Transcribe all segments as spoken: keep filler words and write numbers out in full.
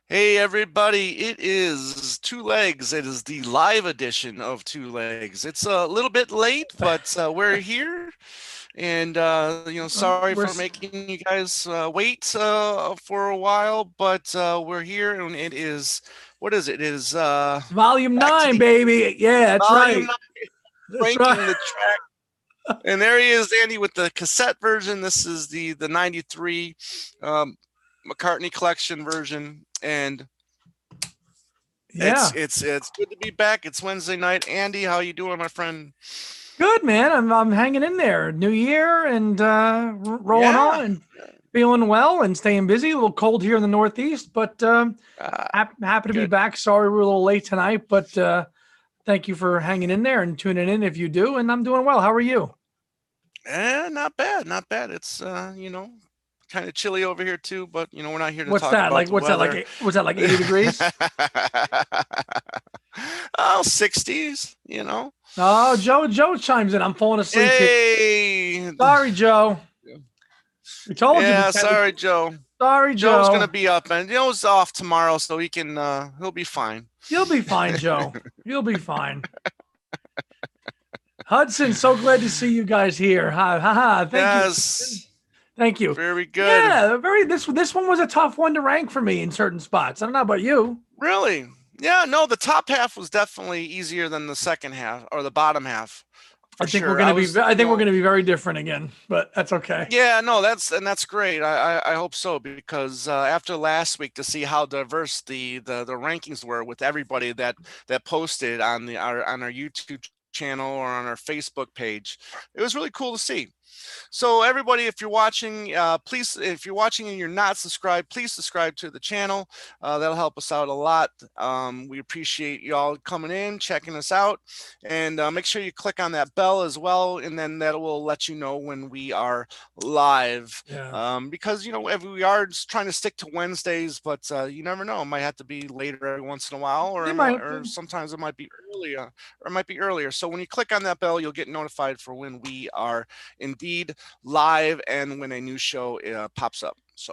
Hey everybody, it is Two Legs. It is the live edition of Two Legs. It's a little bit late, but uh, we're here. And uh, you know, Um, sorry we're for s- making you guys uh, wait uh, for a while, but uh, we're here and it is, what is it? It is uh, volume back to nine, the baby. Yeah, that's volume right. nine, That's right. ranking the track. And there he is, Andy, with the cassette version. This is the the ninety-three um, McCartney collection version. And It's Yeah, it's it's good to be back. It's Wednesday night. Andy, how you doing, my friend? good man. I'm I'm hanging in there. New year and uh, r- rolling on Yeah. and feeling well and staying busy. A little cold here in the Northeast, but um, Uh, hap- happy to be Good. back. Sorry we're a little late tonight, but uh, thank you for hanging in there and tuning in if you do. And I'm doing well. How are you? Eh, not bad, not bad. It's uh, you know, kind of chilly over here too, but you know, we're not here to What's talk that about like? the What's that like? weather. eight- Was that like eighty degrees? Oh, sixties, you know. Oh, Joe Joe chimes in. I'm falling asleep here. Hey. Sorry, Joe. We told you we Yeah, can't. We, sorry, Joe. sorry, Joe's gonna Joe. be up and Joe's off tomorrow, so he can uh he'll be fine. You'll be fine, Joe. You'll be fine. Hudson, so glad to see you guys here. Ha ha ha. Thank you. Yes. Thank you. Very good. Yeah, very this this one was a tough one to rank for me in certain spots. I don't know about you. Really? Yeah, no, the top half was definitely easier than the second half or the bottom half I for think we're sure. I gonna be was, I you think we're know, gonna be very different again, but that's okay. yeah, no, that's and that's great. I I, I hope so because uh, after last week to see how diverse the, the the rankings were with everybody that that posted on the our on our YouTube channel or on our Facebook page, it was really cool to see. So everybody, if you're watching, uh, please, if you're watching and you're not subscribed, please subscribe to the channel. Uh, that'll help us out a lot. Um, we appreciate y'all coming in, checking us out, and uh, make sure you click on that bell as well, and then that will let you know when we are live. Yeah. Um, because you know we are just trying to stick to Wednesdays, but uh, you never know. It might have to be later every once in a while, or You it might, might or sometimes it might be earlier, or it might be earlier. So when you click on that bell, you'll get notified for when we are indeed live and when a new show uh, pops up. So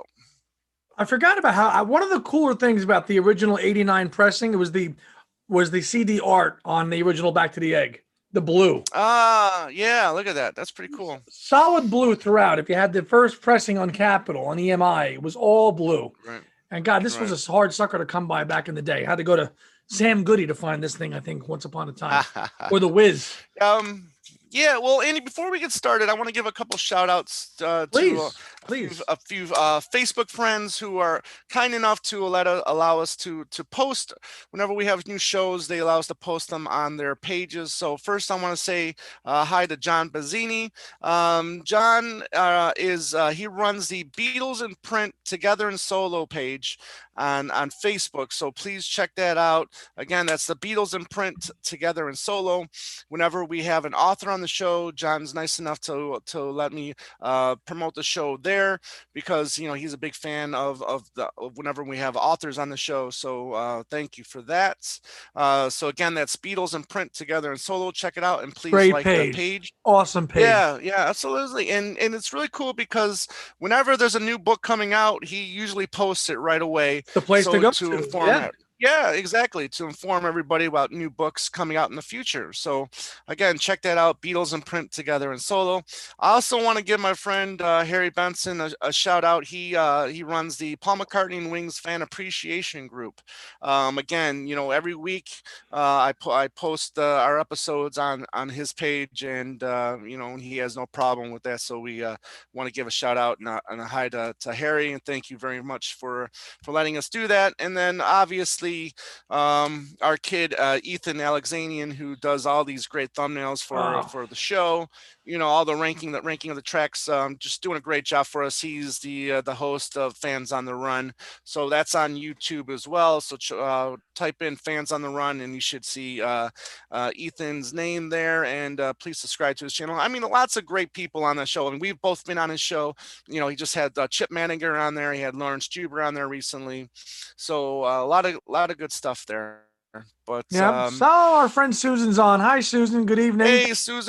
I forgot about how one of the cooler things about the original eighty-nine pressing it was the was the C D art on the original Back to the Egg. The blue. ah, uh, yeah, look at that. That's pretty cool. Solid blue throughout. If you had the first pressing on Capitol on E M I, it was all blue. Right, And God, this was right. a hard sucker to come by back in the day. I had to go to Sam Goody to find this thing, I think, once upon a time. Or the Wiz. um, yeah, well, Andy, before we get started, I want to give a couple shout outs uh, to uh, Please, a few please. a few uh, Facebook friends who are kind enough to let uh, allow us to to post whenever we have new shows. They allow us to post them on their pages. So first, I want to say uh, hi to John Bazzini. Um, John uh, is uh, he runs the Beatles in Print Together and Solo page on on Facebook. So please check that out. Again, that's the Beatles in Print Together and Solo. Whenever we have an author on the show, John's nice enough to to let me uh, promote the show there because you know he's a big fan of of the of whenever we have authors on the show. So uh, thank you for that. Uh, so again, that's Beatles in Print Together and Solo. Check it out and please Great like the page. page. Awesome page. Yeah, yeah, absolutely. And and it's really cool because whenever there's a new book coming out, he usually posts it right away. The place to So go to to. inform Yeah. it. Yeah, exactly. To inform everybody about new books coming out in the future. So again, check that out. Beatles in Print Together and Solo. I also want to give my friend uh, Harry Benson a, a shout out. He uh, he runs the Paul McCartney and Wings Fan Appreciation Group. Um, again, you know, every week uh, I po- I post uh, our episodes on on his page, and uh, you know he has no problem with that. So we uh, want to give a shout out and a, and a hi to, to Harry, and thank you very much for for letting us do that. And then obviously um, our kid uh, Ethan Alexanian, who does all these great thumbnails for Oh, for the show. You know all the ranking that ranking of the tracks, um, just doing a great job for us. He's the uh, the host of Fans on the Run, so that's on YouTube as well. So uh, type in Fans on the Run, and you should see uh, uh, Ethan's name there. And uh, please subscribe to his channel. I mean, lots of great people on the show, and we've both been on his show. You know, he just had uh, Chip Maniger on there. He had Lawrence Juber on there recently. So uh, a lot of a lot of good stuff there. But yep. So um, our friend Susan's on. Hi, Susan. Good evening. hey, Susan.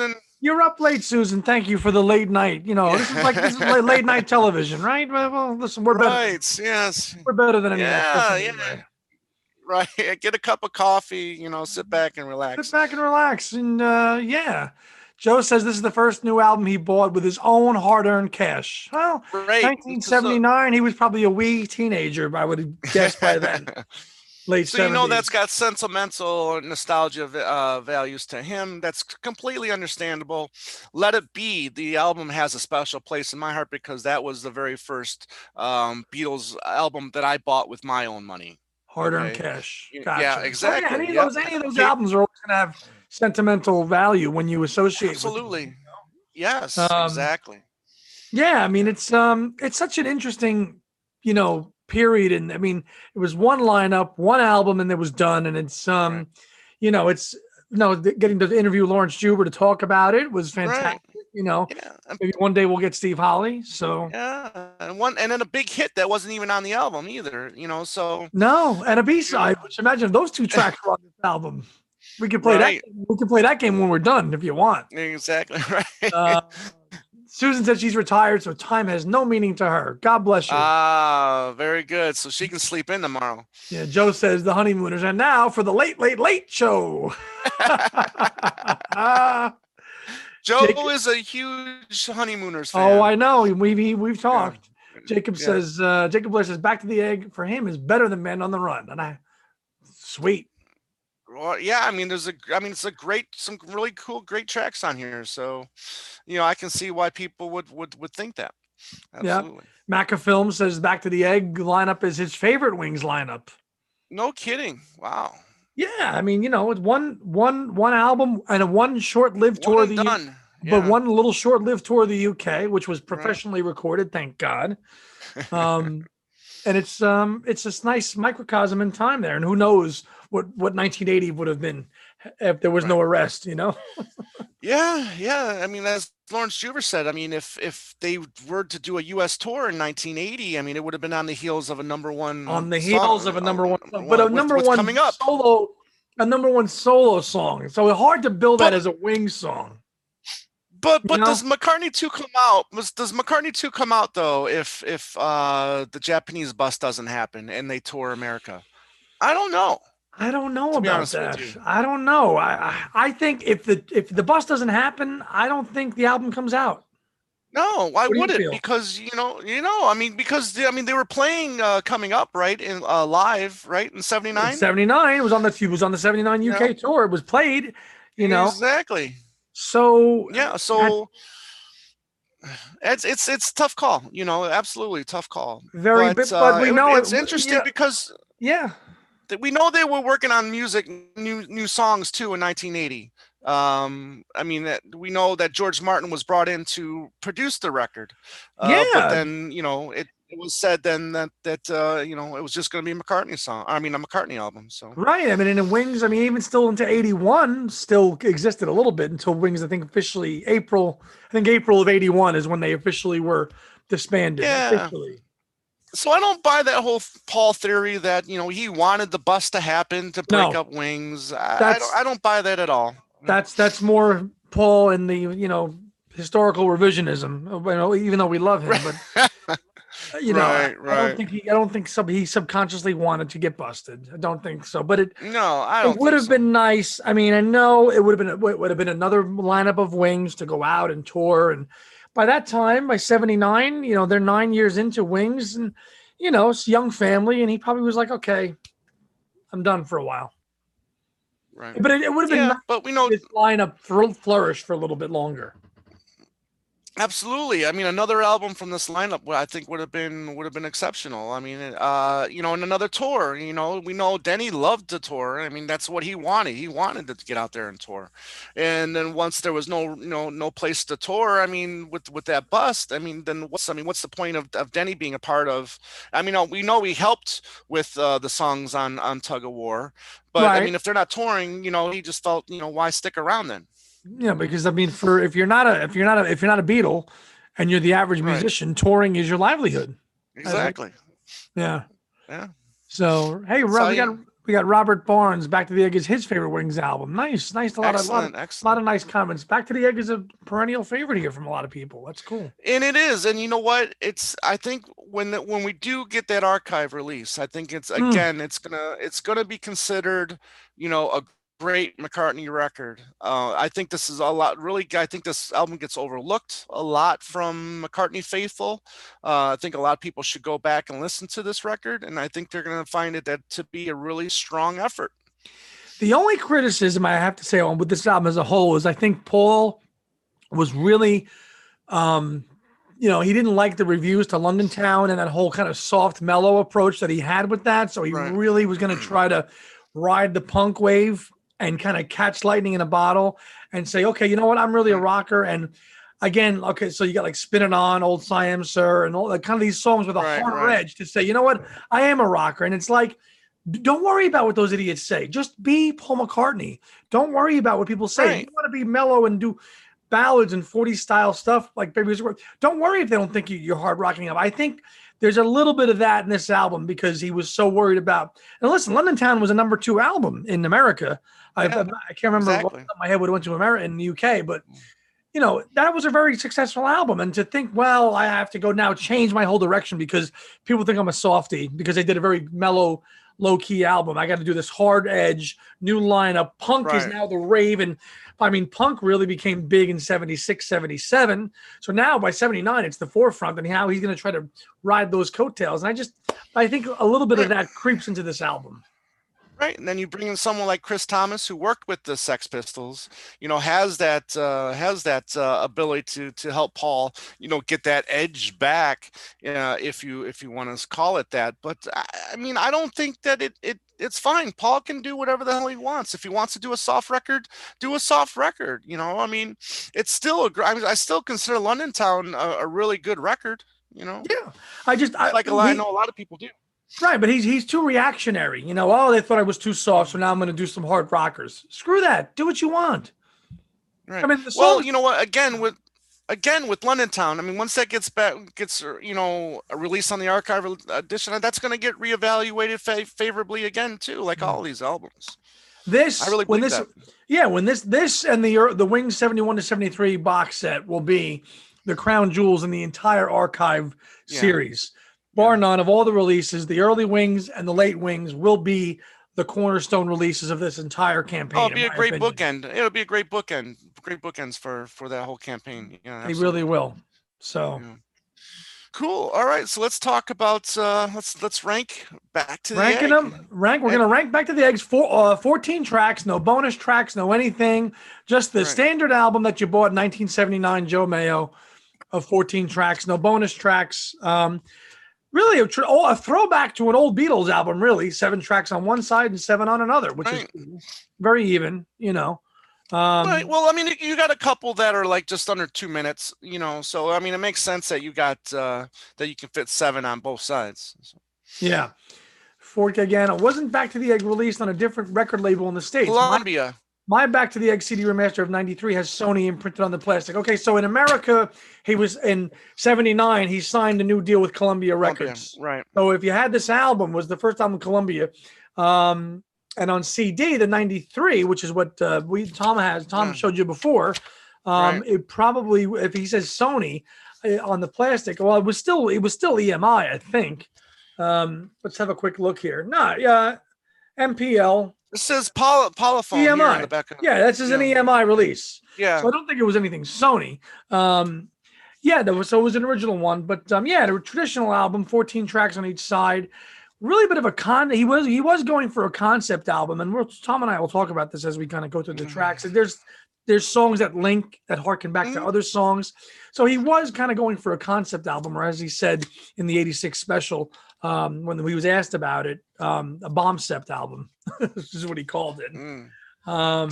You're up late, Susan. Thank you for the late night. You know, this is like this is late, late night television, right? Well, well, listen, we're better. Right. Yes. We're better than any of that stuff Yeah. anyway. Yeah. Right. Get a cup of coffee. You know, sit back and Sit relax. back and relax. And uh, yeah, Joe says this is the first new album he bought with his own hard-earned cash. Well, Right. nineteen seventy-nine, he was probably a wee teenager, I would guess by then. Late So you know that's seventies. got sentimental nostalgia uh, values to him. That's completely understandable. Let It Be, the album has a special place in my heart because that was the very first um, Beatles album that I bought with my own money. Hard-earned Okay. cash. Y- Gotcha. Yeah, So, yeah, exactly. any of Yep. those, any of those Okay. albums are always going to have sentimental value when you associate with them. Absolutely. Yes, Um, exactly. Yeah, I mean it's um it's such an interesting, you know, period. And I mean, it was one lineup, one album, and it was done. And it's um, Right. you know, it's no th- getting to interview Lawrence Juber to talk about it was Right. fantastic. You know, Yeah. and- maybe one day we'll get Steve Holly. So Yeah. And one and then a big hit that wasn't even on the album either, you know, so no, and a B side, which imagine if those two tracks were on this album. We could play Right. that. We can play that game when we're done if you want. exactly right. Uh, Susan said she's retired, so time has no meaning to her. God bless you. Ah, very good. So she can sleep in tomorrow. Yeah, Joe says the honeymooners. And now for the late, late, late show. Joe Jacob- is a huge honeymooners fan. Oh, I know. We've we've talked. Jacob Yeah. says uh, Jacob Blair says Back to the Egg for him is better than Men on the Run. And I sweet. Well, yeah, I mean, there's a, I mean, it's a great, some really cool, great tracks on here. So, you know, I can see why people would would would think that. Yeah. Absolutely. Maca Film says Back to the Egg lineup is his favorite Wings lineup. No kidding. Wow. Yeah, I mean, you know, it's one one one album and a one short-lived tour One of and the U- done. but Yeah. one little short-lived tour of the U K, which was professionally recorded, thank God. Um, and it's um, it's this nice microcosm in time there, and who knows what what nineteen eighty would have been if there was no arrest, you know? Yeah, yeah. I mean, as Lawrence Juber said, I mean, if if they were to do a U S tour in nineteen eighty, I mean, it would have been on the heels of a number one On the song, heels of a number uh, one, song, but a with number what's one coming up. solo, a number one solo song. So it's hard to build that But- as a Wings song. But You but know? does McCartney two come out? Does does McCartney two come out though if if uh the Japanese bus doesn't happen and they tour America? I don't know. I don't know To be about honest with that. you. I don't know. I, I I think if the if the bus doesn't happen, I don't think the album comes out. No, why What do you would it? feel? Because you know, you know, I mean, because they- I mean, they were playing uh, coming up right in uh, live right in seventy-nine. seventy-nine, it was on the it was on the seventy-nine U K Yeah. tour. It was played, you know. exactly. So Yeah, so it's it's it's tough call. You know, absolutely tough call. very But, but, but uh, we it- know it's it- interesting yeah, because yeah. th- we know they were working on music, new new songs too in nineteen eighty. Um, I mean, that we know that George Martin was brought in to produce the record. Uh, Yeah. But then you know it, it was said then that that uh, you know it was just going to be a McCartney song. I mean, a McCartney album. So Right. I mean, and in Wings, I mean, even still into eighty-one, still existed a little bit until Wings, I think officially April, I think April of eighty-one is when they officially were disbanded. Yeah. Officially. so I don't buy that whole Paul theory that you know he wanted the bust to happen to break No. up Wings. I, I That's- don't I don't buy that at all. That's that's more Paul and the, you know, historical revisionism. You know, even though we love him, but you know, I- Right, I, right. don't think he I don't think sub he subconsciously wanted to get busted. I don't think so. But it No, I don't. it would think have so. been nice. I mean, I know it would have been it would have been another lineup of Wings to go out and tour. And by that time, by seventy-nine, you know, they're nine years into Wings, and you know, it's a young family, and he probably was like, okay, I'm done for a while. Right. But it, it would have been Yeah, nice but we know if this lineup fl- flourished for a little bit longer. absolutely. I mean, another album from this lineup, well, I think would have been would have been exceptional. I mean, uh, you know, in another tour, you know, we know Denny loved to tour. I mean, that's what he wanted. He wanted to get out there and tour. And then once there was no, you know, no place to tour, I mean, with with that bust, I mean, then what's I mean, what's the point of, of Denny being a part of? I mean, uh, we know he helped with uh, the songs on on Tug of War, but I Right. mean, if they're not touring, you know, he just felt, you know, why stick around then? Yeah, because I mean, for if you're not a if you're not a if you're not a Beatle, and you're the average Right. musician, touring is your livelihood. Exactly. Yeah. Yeah. So hey, So Rob, we you- got We got Robert Barnes. Back to the Egg is his favorite Wings album. Nice, nice. A lot of, lot of, Excellent, lot excellent. of nice comments. Back to the Egg is a perennial favorite here from a lot of people. That's cool. And it is, and you know what? It's I think when the, when we do get that archive release, I think it's Mm. again, it's gonna it's gonna be considered, you know, a great McCartney record. Uh, I think this is a lot. Really, I think this album gets overlooked a lot from McCartney faithful. Uh, I think a lot of people should go back and listen to this record, and I think they're gonna find it that to be a really strong effort. The only criticism I have to say on with this album as a whole is I think Paul was really, um, you know, he didn't like the reviews to London Town and that whole kind of soft, mellow approach that he had with that. So he Right. really was going to try to ride the punk wave and kind of catch lightning in a bottle and say, okay, you know what? I'm really a rocker. And again, okay, so you got like Spin It On, Old Siam Sir, and all that kind of these songs with a Right, harder right. edge to say, you know what? I am a rocker. And it's like, don't worry about what those idiots say. Just be Paul McCartney. Don't worry about what people say. Right. You want to be mellow and do ballads and forties style stuff like Baby Was Worth. Don't worry if they don't think you, you're hard rocking up. I think there's a little bit of that in this album because he was so worried about. And listen, London Town was a number two album in America. I, Yeah, I can't remember off exactly. the top of my head what it went to America in the U K, but you know that was a very successful album. And to think, well, I have to go now change my whole direction because people think I'm a softie because they did a very mellow, low key album. I got to do this hard edge, new lineup. Punk is Right. now the rave. And I mean, punk really became big in seventy-six, seventy-seven. So now by seventy-nine, it's the forefront and how he's going to try to ride those coattails. And I just, I think a little bit of that creeps into this album. Right, and then you bring in someone like Chris Thomas, who worked with the Sex Pistols, you know, has that uh, has that uh, ability to to help Paul, you know, get that edge back, uh, if you if you want to call it that. But I, I mean, I don't think that it it it's fine. Paul can do whatever the hell he wants. If he wants to do a soft record, do a soft record. You know, I mean, it's still a. gr- I, mean, I still consider London Town a, a really good record. You know, Yeah. I just, I, like a lot, I he- know a lot of people do. right, but he's he's too reactionary. You know, oh, they thought I was too soft, so now I'm going to do some hard rockers. Screw that. Do what you want. Right. I mean, the Well, songs, you know what? Again, with again with London Town, I mean, once that gets back, gets uh, you know, a release on the archive edition, that's going to get reevaluated fa- favorably again too, like all these albums. this I really when believe this, that. yeah, when this this and the the Wings seventy-one to seventy-three box set will be the crown jewels in the entire archive Yeah. series, bar Yeah. none of all the releases. The early Wings and the late Wings will be the cornerstone releases of this entire campaign. Oh, it'll be in a my great opinion. bookend. It'll be a great bookend. Great bookends for for that whole campaign. Yeah, They absolutely. really will. So. Yeah. Cool. All right, so let's talk about uh let's let's rank Back to the Ranking Egg. them, rank. We're Egg- gonna rank Back to the Eggs. For uh, fourteen tracks, no bonus tracks, no anything. Just the Right. standard album that you bought in nineteen seventy-nine, Joe Mayo, of fourteen tracks, no bonus tracks. Um, really, a, tr- oh, a throwback to an old Beatles album. Really, seven tracks on one side and seven on another, which Right. is very even. You know. Um, Right. Well, I mean, you got a couple that are like just under two minutes, you know. So I mean, it makes sense that you got uh that you can fit seven on both sides. So, yeah. Fork again. It wasn't Back to the Egg released on a different record label in the States. My- Columbia. My Back to the Egg C D remaster of ninety-three has Sony imprinted on the plastic. Okay, so in America, he was in seventy-nine, he signed a new deal with Columbia Columbia, Records. right. So if you had this album, was the first album Columbia, um, and on C D, the ninety-three, which is what uh, we Tom has, Tom Yeah. showed you before, um, Right. it probably, if he says Sony uh, on the plastic, well, it was still, it was still E M I, I think. Um, let's have a quick look here. No, yeah, M P L. It says poly- polyphone here in E M I. the back of Yeah, that's just an yeah. E M I release. Yeah. So I don't think it was anything Sony. Um, yeah, there was, so it was an original one, but um, yeah, a traditional album, fourteen tracks on each side. Really a bit of a con. He was he was going for a concept album, and we're, Tom and I will talk about this as we kind of go through the Mhm. tracks. And there's there's songs that link that harken back to Mhm. other songs. So he was kind of going for a concept album, or as he said in the eighty-six special, um, when he was asked about it, um, a bombcept album. This is what he called it. Mm. Um,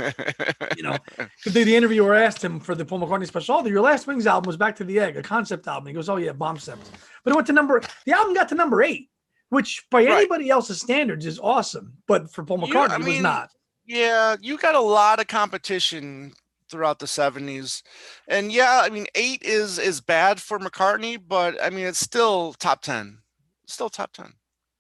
you know, the, the interviewer asked him for the Paul McCartney special, oh, your last Wings album was Back to the Egg, a concept album. He goes, oh yeah, bombcept. But it went to number, the album got to number eight, which by Right. anybody else's standards is awesome. But for Paul You- McCartney, I it was mean, not. Yeah, you got a lot of competition throughout the seventies. And yeah, I mean, eight is is bad for McCartney, but I mean, it's still top ten. Still top ten.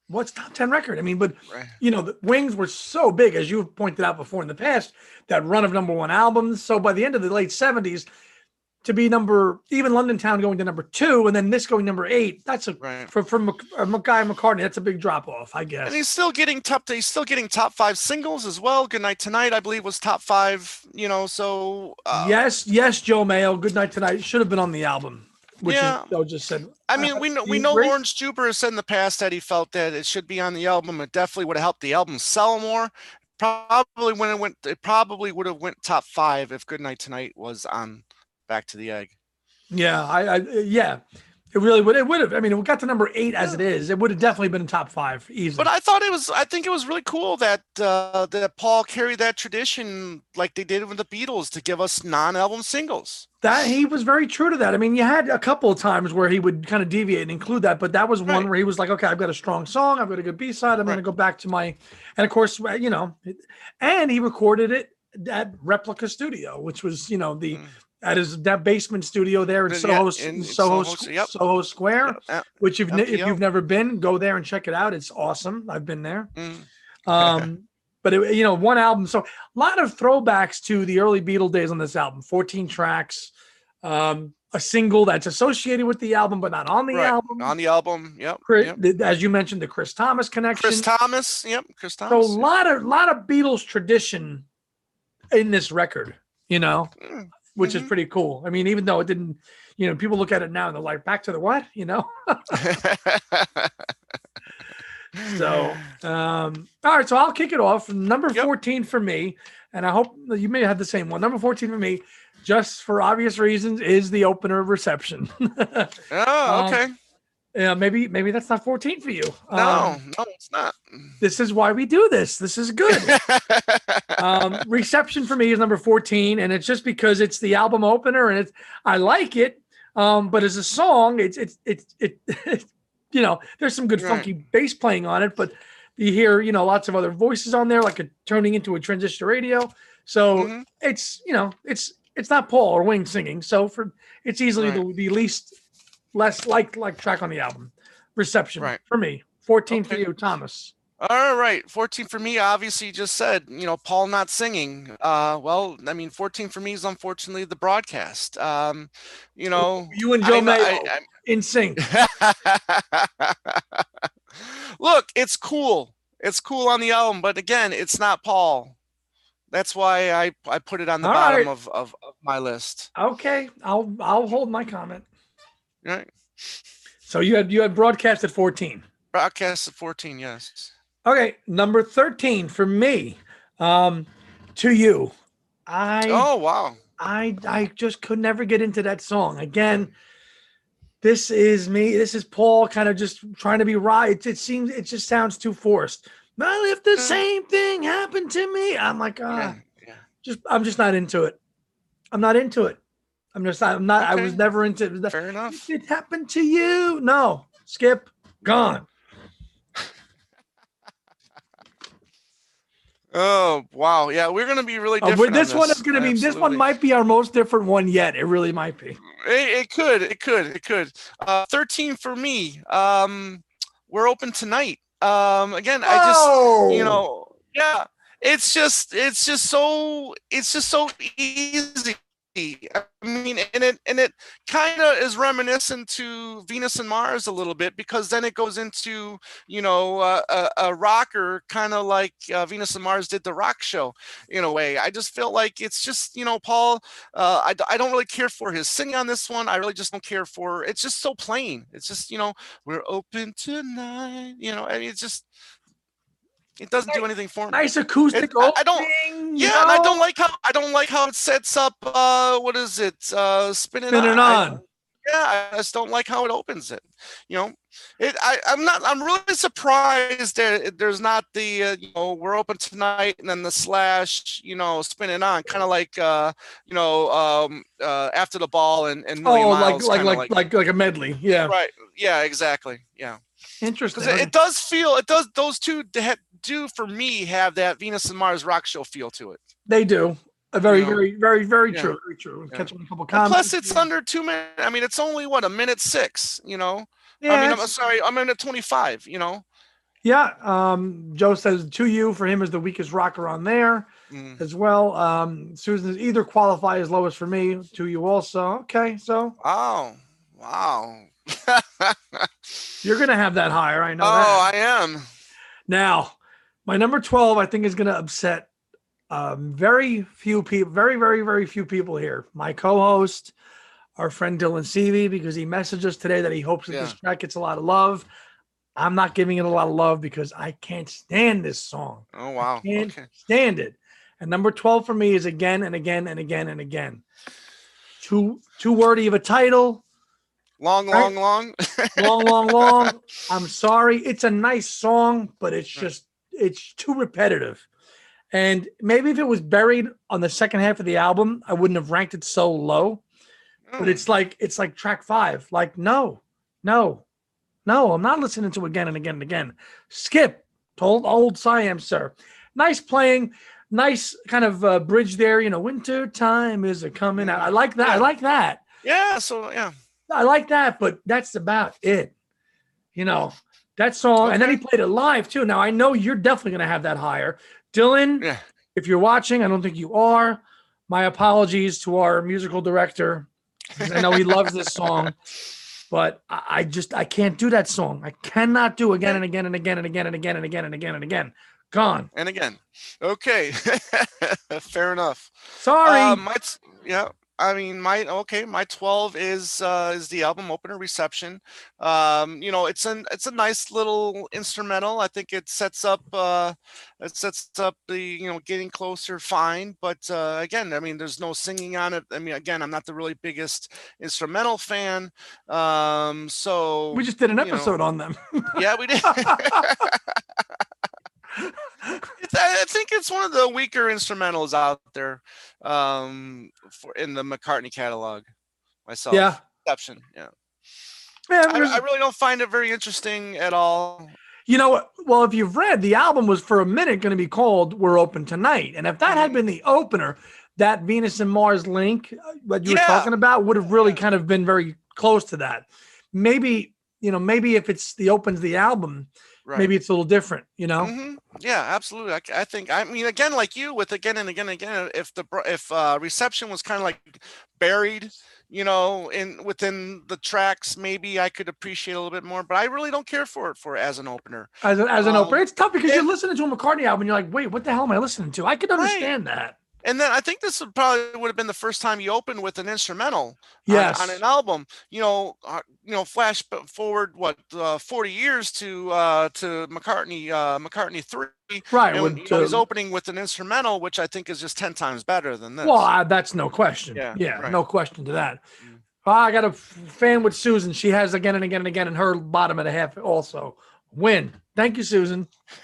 what's top ten record? I mean, but Right. you know, the Wings were so big, as you've pointed out before in the past, that run of number one albums. So by the end of the late seventies, to be number, even London Town going to number two, and then this going number eight, that's a Right. for for Guy McCartney, that's a big drop off, I guess. And he's still getting top. He's still getting top five singles as well. Good Night Tonight, I believe, was top five. You know, so uh, yes, yes, Joe Mayo, Good Night Tonight should have been on the album. Which yeah, is, Joe just said. I mean, uh, we know we know agree? Lawrence Juber has said in the past that he felt that it should be on the album. It definitely would have helped the album sell more. Probably when it went, it probably would have went top five if Good Night Tonight was on Back to the Egg. Yeah, I, I yeah, it really would. It would have. I mean, it got to number eight as yeah. it is. It would have definitely been in top five easily. But I thought it was. I think it was really cool that uh, that Paul carried that tradition like they did with the Beatles to give us non-album singles. That he was very true to that. I mean, you had a couple of times where he would kind of deviate and include that, but that was one right. where he was like, "Okay, I've got a strong song. I've got a good B-side. I'm right. going to go back to my," and of course, you know, and he recorded it at Replica Studio, which was, you know, the. Mm. At his that basement studio there in Soho, yeah, in, Soho, Soho, yep. Soho Square, yep. which if, if you've never been, go there and check it out. It's awesome. I've been there. Mm. Um, but it, you know, one album. So a lot of throwbacks to the early Beatle days on this album. fourteen tracks, um, a single that's associated with the album, but not on the right. album. On the album, yep, Chris, yep. The, as you mentioned, the Chris Thomas connection. Chris Thomas, yep, Chris Thomas. So a lot of lot of Beatles tradition in this record. You know. Mm. Which mm-hmm. is pretty cool. I mean, even though it didn't, you know, people look at it now and they're like, back to the what, you know? So, um, all right. So I'll kick it off. Number yep. fourteen for me, and I hope you may have the same one. Number fourteen for me, just for obvious reasons, is the opener Reception. Oh, okay. Um, yeah, maybe maybe that's not fourteen for you. No, um, no, it's not. This is why we do this. This is good. um, Reception for me is number fourteen, and it's just because it's the album opener, and it's I like it. Um, but as a song, it's it's it's it, it you know, there's some good funky right. bass playing on it, but you hear, you know, lots of other voices on there, like a turning into a transistor radio. So mm-hmm. it's, you know, it's it's not Paul or Wing singing. So for it's easily right. the, the least less like like track on the album. Reception right. for me. fourteen okay. for you, Thomas. All right, fourteen for me. Obviously, you just said, you know, Paul not singing. Uh, well, I mean, fourteen for me is unfortunately the broadcast. Um, you know, you and Joe Mayo in sync. Look, it's cool. It's cool on the album, but again, it's not Paul. That's why I, I put it on the All bottom right. of, of, of my list. Okay, I'll I'll hold my comment. All right. So you had you had broadcast at fourteen. Broadcast at fourteen, yes. Okay, number thirteen for me. Um, To You. I oh wow. I I just could never get into that song. Again, this is me. This is Paul kind of just trying to be right. It, it seems it just sounds too forced. Well, if the same thing happened to me, I'm like, ah, yeah, yeah. just I'm just not into it. I'm not into it. I'm just not. I'm not. Okay. I was never into it. Fair enough. It happened to you. No, skip. Gone. Oh wow, yeah, we're gonna be really different. Uh, this, on one this. is gonna Absolutely. be. This one might be our most different one yet. It really might be. It, it could. It could. It could. Uh, Thirteen for me. Um, We're Open Tonight. Um, again, I just, oh. you know, yeah, it's just, it's just so, it's just so easy. I mean, and it and it kind of is reminiscent to Venus and Mars a little bit, because then it goes into, you know, uh, a, a rocker, kind of like uh, Venus and Mars did the rock show in a way. I just feel like it's just, you know, Paul, uh, I, I don't really care for his singing on this one. I really just don't care for, it's just so plain. It's just, you know, we're open tonight, you know, I mean, it's just, it doesn't do anything for me. Nice acoustic. It, I, I don't. Yeah, know? and I don't like how I don't like how it sets up. Uh, what is it? Uh, spinning, spinning on. on. I, yeah, I just don't like how it opens it. You know, it. I. I'm not. I'm really surprised that there's not the. Uh, you know, we're open tonight, and then the slash. You know, spinning on, kind of like. Uh, you know, um, uh, after the ball and and oh, like like like, like like like a medley. Yeah. Right. Yeah. Exactly. Yeah. Interesting. It, it does feel. It does. Those two do for me have that Venus and Mars rock show feel to it. They do. A very, you know? very, very, very yeah. true. Very true. Yeah. Catching a couple comments. Plus, it's yeah. under two minutes. I mean, it's only what, a minute six. You know. Yeah, I mean, I'm sorry. I'm in at twenty-five. You know. Yeah. Um, Joe says To You for him is the weakest rocker on there Mm. as well. Um, Susan says either qualify as lowest for me. To You also. Okay. So Wow. Wow. you're going to have that higher. I know Oh, that. I am. Now, my number twelve, I think, is going to upset um, very few people, very, very, very few people here. My co host, our friend Dylan Seavey, because he messaged us today that he hopes that Yeah. this track gets a lot of love. I'm not giving it a lot of love because I can't stand this song. Oh, I wow. can't Okay. stand it. And number twelve for me is Again and Again and Again and Again. Too too wordy of a title. Long, Right? long, long. Long, long, long. I'm sorry. It's a nice song, but it's Right. just it's too repetitive. And maybe if it was buried on the second half of the album, I wouldn't have ranked it so low. But Mm. it's like it's like track five. Like, no, no, no, I'm not listening to Again and Again and Again. Skip, told old Siam, sir. Nice playing, nice kind of uh, bridge there. You know, winter time is a coming out. I Mm. like that. I Yeah. like that. Yeah. So, yeah. I like that, but that's about it. You know, that song. And then he Okay. played it live too. Now, I know you're definitely going to have that higher. Dylan, Yeah. if you're watching, I don't think you are. My apologies to our musical director. I know he loves this song, but I, I just I can't do that song. I cannot do again and again and again and again and again and again and again and again. Gone. And again. Okay. Fair enough. Uh, Sorry. my t- yeah. I mean, my okay. My twelve is uh, is the album opener, Reception. Um, you know, it's an it's a nice little instrumental. I think it sets up uh, it sets up the you know getting closer, fine. But uh, again, I mean, there's no singing on it. I mean, again, I'm not the really biggest instrumental fan. Um, so We just did an you know, episode on them. yeah, we did. It's, I I think it's one of the weaker instrumentals out there um, for in the McCartney catalog. Yeah. Myself, exception. Yeah, Yeah, I, there's- I really don't find it very interesting at all. you know what? Well, if you've read, the album was for a minute going to be called We're Open Tonight. And if that had Mhm. been the opener, that Venus and Mars link, uh, what you were Yeah. talking about, would have really Yeah. kind of been very close to that. Maybe, you know, maybe if it's the opens the album, Right. maybe it's a little different, you know? hmm Yeah, absolutely. I, c- I think. I mean, again, like you, with again and again and again. If the br- if uh, Reception was kind of like buried, you know, in within the tracks, maybe I could appreciate a little bit more. But I really don't care for it for as an opener. As, a, as an Um, opener. It's tough because you're and- listening to a McCartney album and you're like, wait, what the hell am I listening to? I could understand that. And then I think this would probably would have been the first time you opened with an instrumental on- Yes. on, an album. You know, uh, you know, flash b- forward what uh, forty years to uh, to McCartney uh, McCartney three, Right. and when- you know, he's to- opening with an instrumental, which I think is just ten times better than this. well, I, that's no question. Yeah, Yeah, right. no question to that. Mm. Oh, I got a f- fan with Susan. She has again and again and again in her bottom of the half also. Win. Thank you, Susan.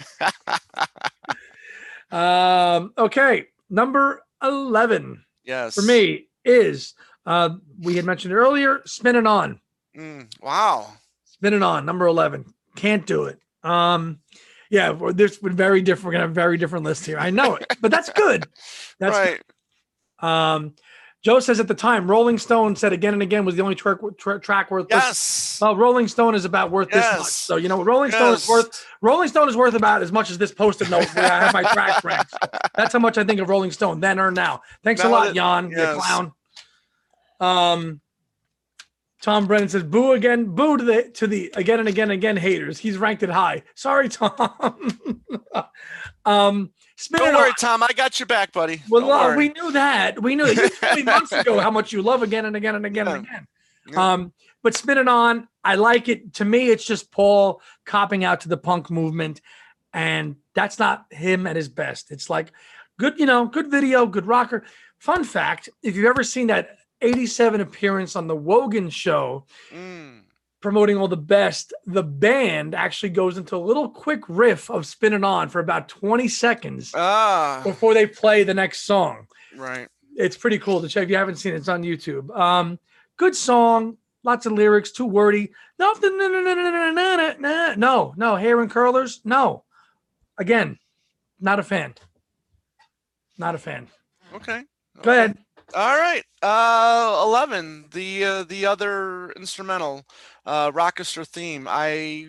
um, okay. Number eleven Yes. for me is uh, we had mentioned it earlier, Spin It On. Mm, wow. Spin It On, number eleven. Can't do it. Um, yeah, well, there's been very different. We're gonna have a very different list here. I know it, but that's good. That's right. good. Um, Joe says at the time, Rolling Stone said again and again was the only track, tra- track worth this. Yes. Well, Rolling Stone is about worth this much. Yes. So you know what Rolling Stone is Yes. worth. Rolling Stone is worth about as much as this post-it note where I have my track ranked. That's how much I think of Rolling Stone then or now. Thanks a Now lot, that- Jan, you yes. clown. Um, Tom Brennan says, "Boo again, boo to the to the again and again and again haters." He's ranked it high. Sorry, Tom. um, spin Don't it worry, on. Tom. I got your back, buddy. Well, Don't uh, worry. we knew that. We knew that. You told me months ago how much you love again and again and again and Yeah. again. Yeah. Um, but Spin It On, I like it. To me, it's just Paul copping out to the punk movement, and that's not him at his best. It's like good, you know, good video, good rocker. Fun fact: if you've ever seen that eighty-seven appearance on the Wogan show, Mm. promoting all the best, the band actually goes into a little quick riff of Spin It On for about twenty seconds Ah. before they play the next song. Right. It's pretty cool to check. If you haven't seen it, it's on YouTube. Um, good song, lots of lyrics, too wordy. Nothing, no, no, no, no, no, no, no, no, no, no, hair and curlers. No. Again, not a fan. Not a fan. Okay. Go ahead. All right. Uh, eleven. The uh, the other instrumental, uh, Rockestar theme. I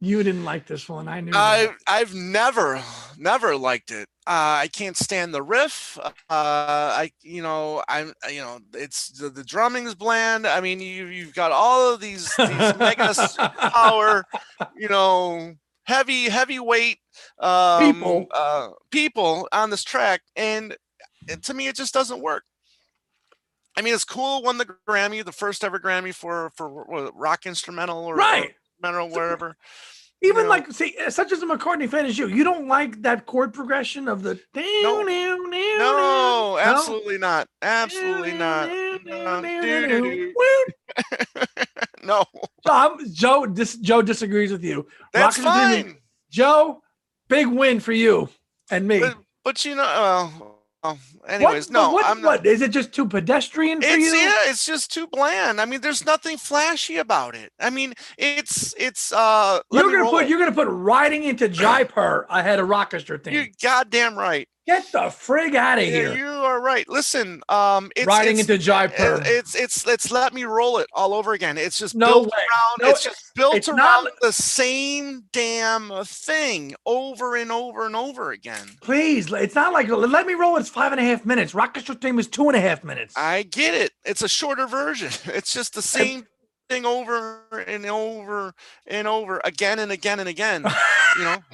You didn't like this one. I knew I that. I've never never liked it. Uh, I can't stand the riff. Uh, I you know I'm you know it's the, the drumming is bland. I mean you you've got all of these these mega s- power, you know, heavy heavyweight um People. uh people on this track, and it, to me it just doesn't work. I mean, it's cool. Won the Grammy, the first ever Grammy for for what, rock instrumental or, or Right. instrumental, So, whatever. You even know, like, see, such as a McCartney fan as you, you don't like that chord progression of the no, no, no. absolutely not, absolutely not. No, do do do. No, So I'm, Joe, dis, Joe disagrees with you. that's Rocket Dream is fine. Joe. Big win for you and me. But but you know, well, well, What? anyways, But no, what? I'm not. What is it? Just too pedestrian for It's you? yeah, it's just too bland. I mean, there's nothing flashy about it. I mean, it's it's uh let You're me gonna roll put it. you're gonna put riding into Jaipur ahead of Rockestra You're theme. goddamn right. Get the frig out of Yeah, here. you are right. Listen, um, it's Riding it's into it- Jaipur. it's it's it's let me roll it all over again. It's just No built way. around. No, It's just built it's not. around the same damn thing over and over and over again. Please, it's not like let me roll. It's five and a half minutes. Rockestra theme is two and a half minutes. I get it. It's a shorter version. It's just the same thing over and over and over again and again and again. You know.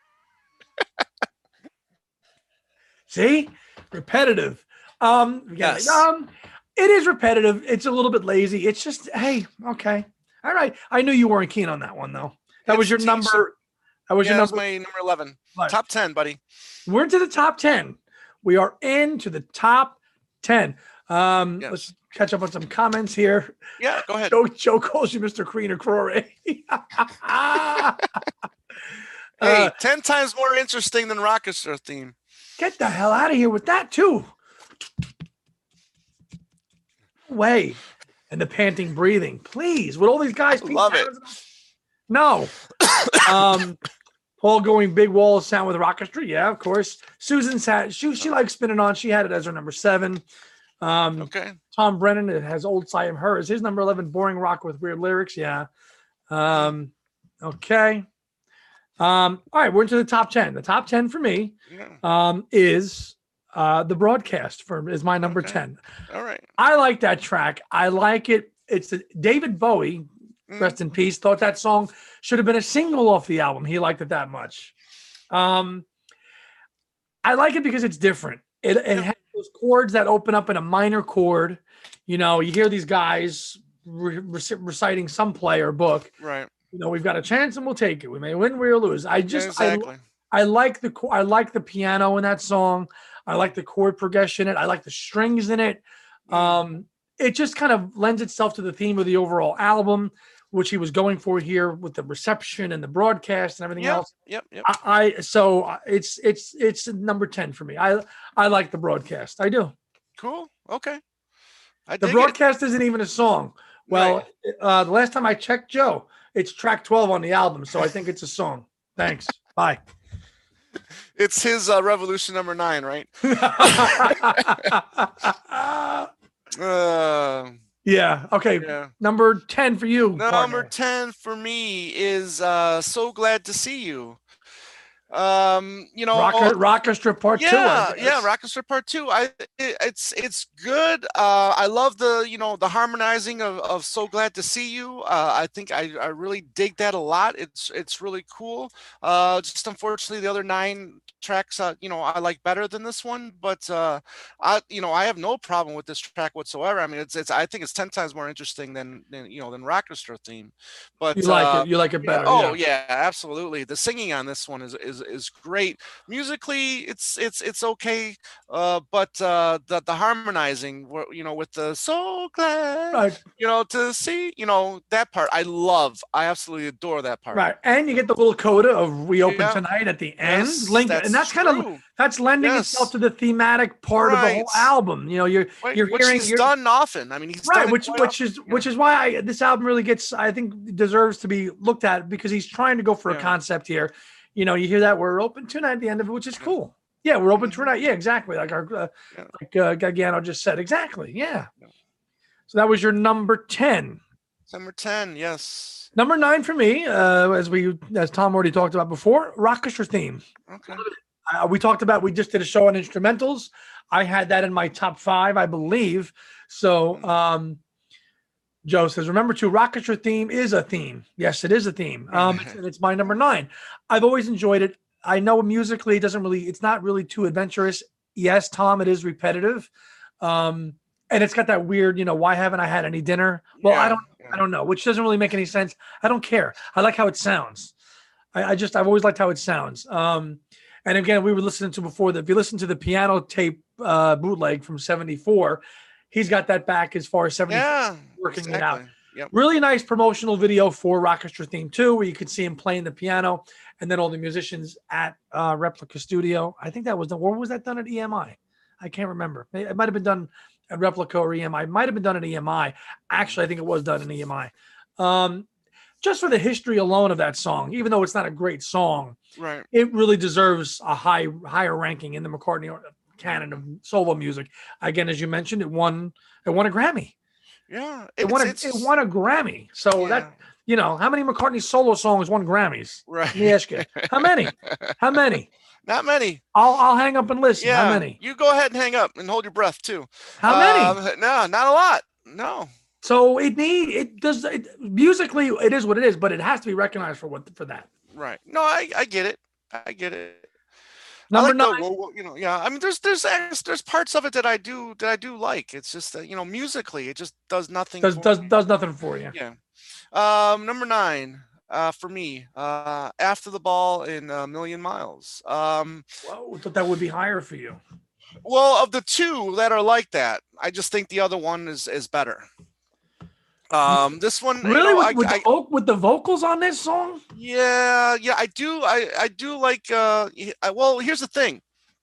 See, repetitive. Um, again, Yes. um, it is repetitive. It's a little bit lazy. It's just, hey, okay, all right. I knew you weren't keen on that one though. That It's was your team- number. That was Yeah, your that was number. my number eleven. Right. Top ten, buddy. We're into the top ten. We are into the top ten. Um, Yes. Let's catch up on some comments here. Yeah, go ahead. Joe, Joe calls you Mister Crean or Crore. Hey, Uh, ten times more interesting than Rockestar theme. Get the hell out of here with that too. Way. And the panting breathing. Please. With all these guys, I Pete love it. Townsend- No. um Paul going big wall of sound with Rockestra. Yeah, of course. Susan sat she, she likes spinning on. She had it as her number seven. Um Okay. Tom Brennan, it has Old Siam hers. His number eleven, boring rock with weird lyrics. Yeah. Um, okay. Um, all right, we're into the top ten. The top ten for me Yeah. um, is uh, the broadcast for is my number Okay. ten. All right. I like that track. I like it. It's a, David Bowie, Mm. rest in peace, thought that song should have been a single off the album. He liked it that much. Um, I like it because it's different. It, it has those chords that open up in a minor chord. You know, you hear these guys re- rec- reciting some play or book. Right. You know, we've got a chance and we'll take it. We may win, we will lose. I just, exactly. I, I like the, I like the piano in that song. I like the chord progression in it. I like the strings in it. Um, it just kind of lends itself to the theme of the overall album, which he was going for here with the reception and the broadcast and everything Yep. else. Yep. Yep. I, I so uh, it's it's it's number ten for me. I I like the broadcast. I do. Cool. Okay. I The dig broadcast isn't even a song. Well, Right. uh, the last time I checked, Joe, it's track twelve on the album, so I think it's a song. Thanks. Bye. it. It's his uh, Revolution number nine, right? Uh, Yeah. Okay. yeah. Number ten for you. Number partner. ten for me is uh, So Glad to See You. Um, you know, Rocker, Rockestra Part Two. yeah, I yeah, guess. Rockestar Part Two. I it, it's it's good. Uh, I love the you know the harmonizing of, of So Glad to See You. Uh, I think I, I really dig that a lot. It's it's really cool. Uh, just unfortunately the other nine tracks uh, you know I like better than this one, but uh, I you know I have no problem with this track whatsoever. I mean it's it's I think it's ten times more interesting than, than you know than Rockestar theme. But You like uh, it. You like it yeah, better. oh yeah. yeah, absolutely. The singing on this one is is is great. Musically, it's it's it's okay, uh, but uh, the the harmonizing, wh- you know, with the so glad, Right. you know, to see, you know, that part I love. I absolutely adore that part. Right. And you get the little coda of "We Open Yeah. Tonight" at the end. Yes, Link, that's and that's kind of true. that's lending Yes. itself to the thematic part of the whole Right. album. You know, you're Right, you're which hearing he's you're, done often. I mean, he's right, done it which quite which often. is Yeah. which is why I, this album really gets, I think, deserves to be looked at because he's trying to go for Yeah. a concept here. You know, you hear that we're open tonight at the end of it, which is cool. Yeah, we're open Mhm. tonight. Yeah, exactly. Like our uh, Yeah. like uh, Gargano just said. Exactly. Yeah. Yeah. So that was your number ten. Number ten, yes. Number nine for me, uh, as we as Tom already talked about before, Rockestra theme. Okay. Uh, we talked about we just did a show on instrumentals. I had that in my top five, I believe. So um, Joe says, remember too, Rockestra theme is a theme. Yes, it is a theme. Um, it's, it's my number nine. I've always enjoyed it. I know musically it doesn't really, it's not really too adventurous. Yes, Tom, it is repetitive. Um, and it's got that weird, you know, why haven't I had any dinner? Well, Yeah, I don't, yeah. I don't know, which doesn't really make any sense. I don't care. I like how it sounds. I, I just, I've always liked how it sounds. Um, and again, we were listening to before that. If you listen to the piano tape uh, bootleg from seventy-four, he's got that back as far as seventy-four, Yeah, working exactly. it out. Yep. Really nice promotional video for Rockestra theme too, where you could see him playing the piano and then all the musicians at uh, Replica Studio. I think that was the, or was that done at E M I? I can't remember. It might have been done at Replica or E M I. It might have been done at E M I. Actually, I think it was done in E M I. Um, just for the history alone of that song, even though it's not a great song, Right. it really deserves a high higher ranking in the McCartney canon of solo music. Again, as you mentioned, it won it won a Grammy. Yeah, It won a, it's, it it's won a Grammy. So yeah. that, you know, how many McCartney solo songs won Grammys? Right. Let me ask you. How many? How many? Not many. I'll I'll hang up and listen. Yeah, How many? you go ahead and hang up and hold your breath too. How many? Um, no, not a lot. No. So it need it does it, musically it is what it is, but it has to be recognized for what for that. Right. No, I I get it. I get it. Number I like nine. the, well, you know, yeah. I mean, there's there's there's parts of it that I do that I do like. It's just that, you know, musically, it just does nothing. Does for does me. does nothing for you. Yeah. Um, number nine, uh, for me, uh, After the Ball in a Million Miles. Um, Whoa, I thought that would be higher for you. well, of the two that are like that, I just think the other one is is better. Um, this one, you Really, know, with, I, with, I, the, vo- with the vocals on this song? yeah, yeah, I do, I, I do like. Uh, y- I, well, here's the thing.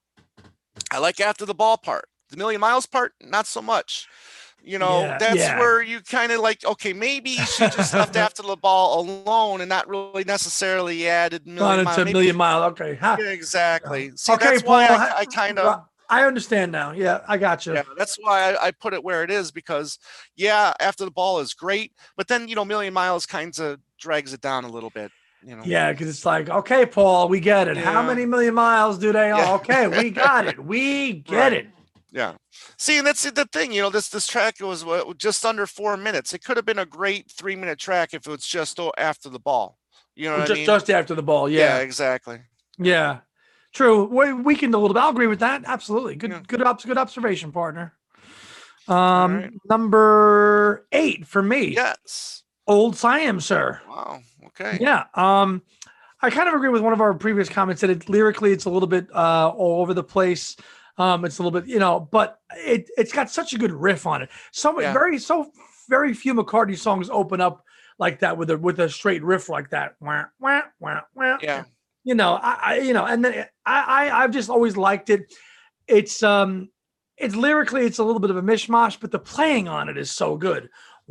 I like After the Ball part. The Million Miles part, not so much. You know, Yeah, that's yeah. where you kind of like, okay, maybe you should just left After the Ball alone and not really necessarily added Gone Million into Miles. Maybe, Million Mile. Okay. Ha. yeah, exactly. See, Okay, that's why Paul, I, I kind of. I understand now. Yeah, I got you. Yeah, that's why I, I put it where it is because, yeah, After the Ball is great, but then, you know, Million Miles kind of drags it down a little bit. You know? Yeah, because it's like, okay, Paul, we get it. How Yeah. many million miles do they? Yeah. Okay, we got it. We get Right. it. Yeah. See, and that's the thing, you know, this this track was what, just under four minutes. It could have been a great three minute track if it was just o- After the Ball. You know what just I mean? just after the ball. yeah, Yeah, exactly. yeah. True. We weakened a little bit. I'll agree with that. Absolutely. Good, Yeah. good, obs- good observation, partner. Um, right. number eight for me. Yes. Old Siam, sir. Wow. Okay. Yeah. Um, I kind of agree with one of our previous comments that it lyrically it's a little bit uh all over the place. Um, it's a little bit, you know, but it it's got such a good riff on it. So Yeah. very so very few McCartney songs open up like that with a with a straight riff like that. Wah, wah, wah, wah. Yeah. You know, I, I you know, and then I, I I've just always liked it. It's um it's lyrically it's a little bit of a mishmash, but the playing on it is so good.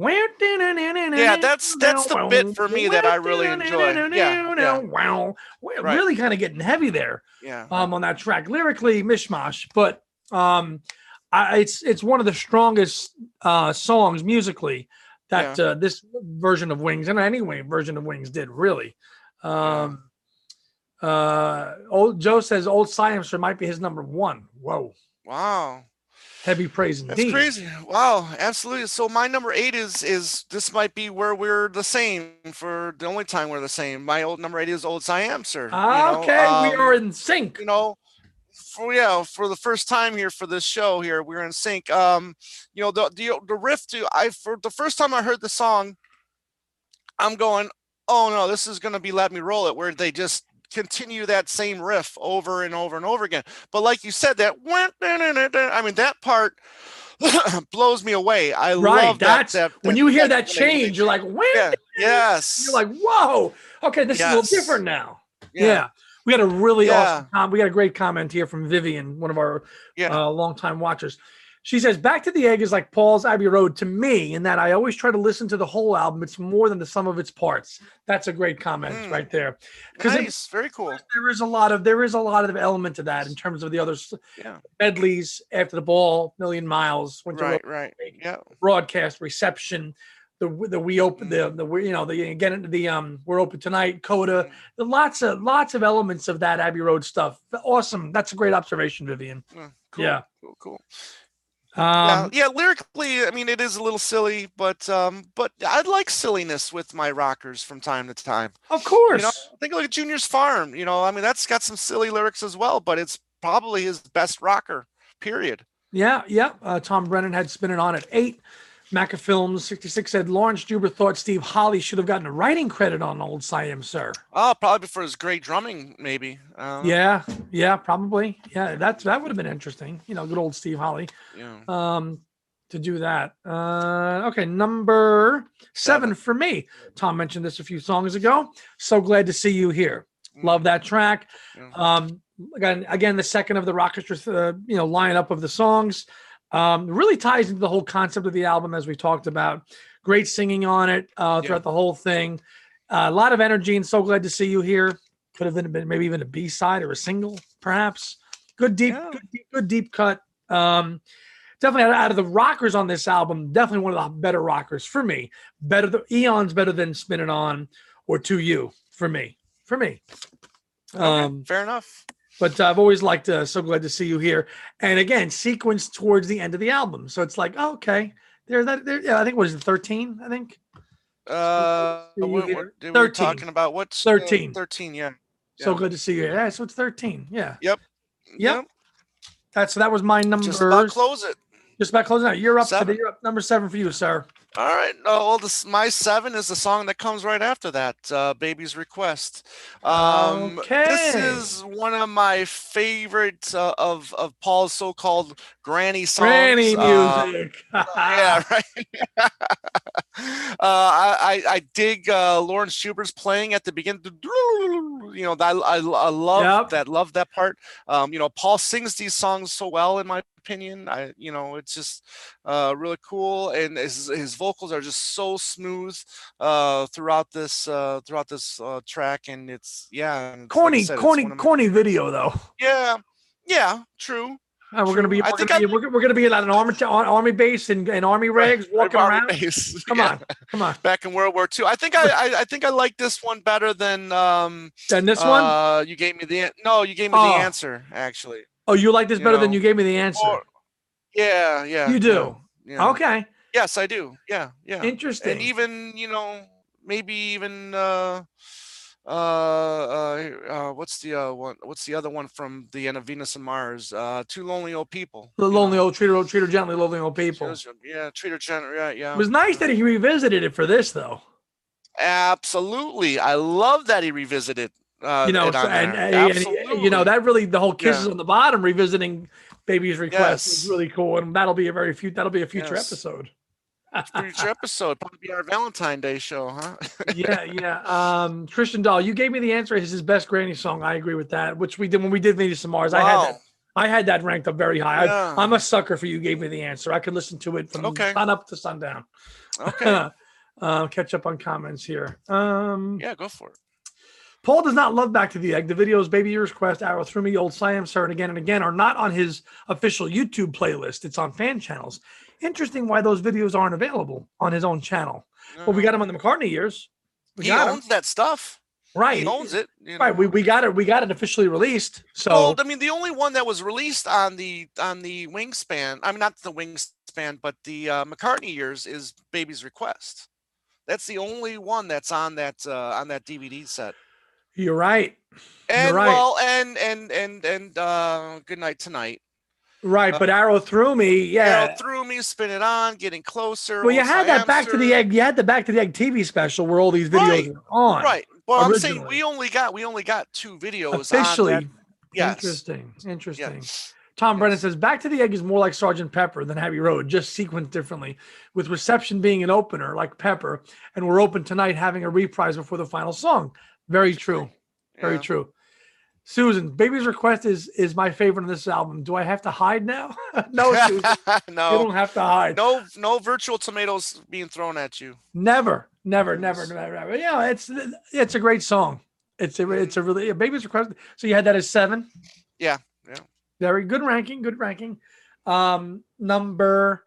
Yeah, that's that's the bit for me that I really enjoy. Yeah. Yeah. Wow. We're Right. really kind of getting heavy there Yeah. um on that track. Lyrically mishmash, but um I, it's it's one of the strongest uh songs musically that uh, this version of Wings and any way version of Wings did really. Um uh old Joe says Old Siamster might be his number one. Whoa. Wow. Heavy praise That's indeed. crazy. Wow, absolutely. So my number eight is is this might be where we're the same for the only time we're the same. My old number eight is Old Siam, sir. you know, Okay, we um, are in sync. You know, for yeah, for the first time here for this show here, we're in sync. Um, you know, the the the riff to I for the first time I heard the song, I'm going, oh no, this is gonna be Let Me Roll It, where they just continue that same riff over and over and over again. But like you said, that went, I mean, that part blows me away. I Right, love that, that's that- when that- you hear that when they- change, you're like, when? Yeah, yes. You're like, whoa. Okay, this is a Yes. little different now. Yeah. We had a really Yeah. awesome com- we got a great comment here from Vivian, one of our Yeah. uh, longtime watchers. She says, Back to the Egg is like Paul's Abbey Road to me, in that I always try to listen to the whole album. It's more than the sum of its parts. That's a great comment Mm. right there. Because Nice, very cool. there is a lot of there is a lot of element to that in terms of the other s- Yeah. medleys, After the Ball, Million Miles, Winter Right, Road, right. Yeah. broadcast, reception, the the we open the the we, you know the get into the um we're open tonight coda, the lots of lots of elements of that Abbey Road stuff. Awesome. That's a great observation, Vivian. Yeah, cool, Yeah. cool, cool. Um, yeah, yeah. Lyrically, I mean, it is a little silly, but um, but I like silliness with my rockers from time to time. Of course. You know, think like Junior's Farm. You know, I mean, that's got some silly lyrics as well, but it's probably his best rocker. Period. Yeah, yeah. Uh, Tom Brennan had Spinning On at eight. Maca Films sixty-six said Lawrence Juber thought Steve Holly should have gotten a writing credit on Old Siam Sir. Oh, probably for his great drumming, maybe. Um, yeah, yeah, probably. Yeah, that that would have been interesting. You know, good old Steve Holly. Yeah. Um, to do that. Uh, okay, number seven, seven for me. Tom mentioned this a few songs ago. So Glad to See You Here. Mm. Love that track. Yeah. Um, again, again, the second of the Rockestra, uh, you know, lineup of the songs. Um, really ties into the whole concept of the album, as we talked about. Great singing on it uh, throughout yeah. the whole thing. Uh, a lot of energy, and So Glad to See You Here. Could have been, been maybe even a B side or a single, perhaps. Good deep, yeah. good, deep good deep cut. Um, definitely out, out of the rockers on this album, definitely one of the better rockers for me. Better than Eons, better than Spin It On or To You for me. For me. Okay, um, fair enough. But I've always liked uh, So Glad to See You Here. And again, sequenced towards the end of the album. So it's like, oh, okay. There's that. There, yeah, I think, what is it, thirteen? I think. Uh, so what, what, thirteen. We're talking about what's thirteen. Uh, thirteen, yeah. yeah. So Good to See You. Yeah, so it's thirteen. Yeah. Yep. Yep. yep. That's so that was my number. Just about close it. Just about closing out. You're up seven. today. You're up number seven for you, sir. All right. No, well, this my seven is the song that comes right after that, uh, "Baby's Request." Um, okay. This is one of my favorite uh, of of Paul's so-called granny songs. Granny music. Uh, yeah, right. uh, I I dig uh, Lawrence Juber's playing at the beginning. You know, I I, I love yep. that. Love that part. Um, you know, Paul sings these songs so well, in my opinion. I you know, it's just uh, really cool, and his his vocals are just so smooth uh, throughout this uh, throughout this uh, track, and it's yeah, and corny, like said, corny, my, corny video though. Yeah, yeah, true. Uh, we're gonna be, we're gonna be, we're, we're gonna be at an army army base in, in army rags, walking army around. Base. Come yeah. on, come on. Back in World War Two, I think I, I, I think I like this one better than um. Than this uh, one? You gave me the no, you gave me oh. the answer actually. Oh, you like this you better know? than you gave me the answer? Or, yeah, yeah. You do. Yeah, yeah. Okay. Yes, I do. Yeah, yeah. Interesting. And even you know maybe even uh. Uh, uh, uh, what's the uh one? What's the other one from the end of Venus and Mars? Uh, Two Lonely Old People. The lonely know? old treat her, treat her gently, lonely old people. Yeah, treat her gently. Yeah, yeah. It was nice that he revisited it for this, though. Absolutely, I love that he revisited. Uh, you know, it so, and, and he, you know that really the whole kisses yeah. on the bottom revisiting Baby's Request yes. is really cool, and that'll be a very few. That'll be a future yes. episode. Future episode, probably be our Valentine Day show, huh? yeah, yeah. Um, Christian Dahl, you gave me the answer. Is his best granny song. I agree with that. Which we did when we did Venus and Mars. Wow. I had that. I had that ranked up very high. Yeah. I, I'm a sucker for you. Gave me the answer. I could listen to it from okay. sun up to sundown. Okay. uh, catch up on comments here. Um, yeah, go for it. Paul does not love Back to the Egg. The videos Baby Request, Arrow Through Me, Old Siam Sir, and Again and Again are not on his official YouTube playlist. It's on fan channels. Interesting why those videos aren't available on his own channel. Well, uh, we got him on the McCartney years. We he owns him. that stuff. Right. He owns it. You know? Right. We, we got it. We got it officially released. So well, I mean, the only one that was released on the on the Wingspan, I mean, not the Wingspan, but the uh, McCartney years is Baby's Request. That's the only one that's on that uh, on that D V D set. You're right. And You're right. well, and and and and uh, Good Night Tonight. Right, but Arrow Through Me, yeah. Arrow Through Me, Spin It On, Getting Closer. Well, you had that Back to the Egg. You had the Back to the Egg T V special where all these videos right, are on. Right. Well, originally. I'm saying we only got we only got two videos officially. On that. Yes. Interesting. Interesting. Yes. Tom yes. Brennan says Back to the Egg is more like Sergeant Pepper than Abbey Road, just sequenced differently, with Reception being an opener like Pepper, and We're Open Tonight having a reprise before the final song. Very true. Yeah. Very true. Susan, Baby's Request is is my favorite on this album. Do I have to hide now? No, Susan. No. You don't have to hide. No, no virtual tomatoes being thrown at you. Never, never, never, never, never. Yeah, it's it's a great song. It's a it's a really a Baby's Request. So you had that as seven? Yeah, yeah. Very good ranking, good ranking. Um, number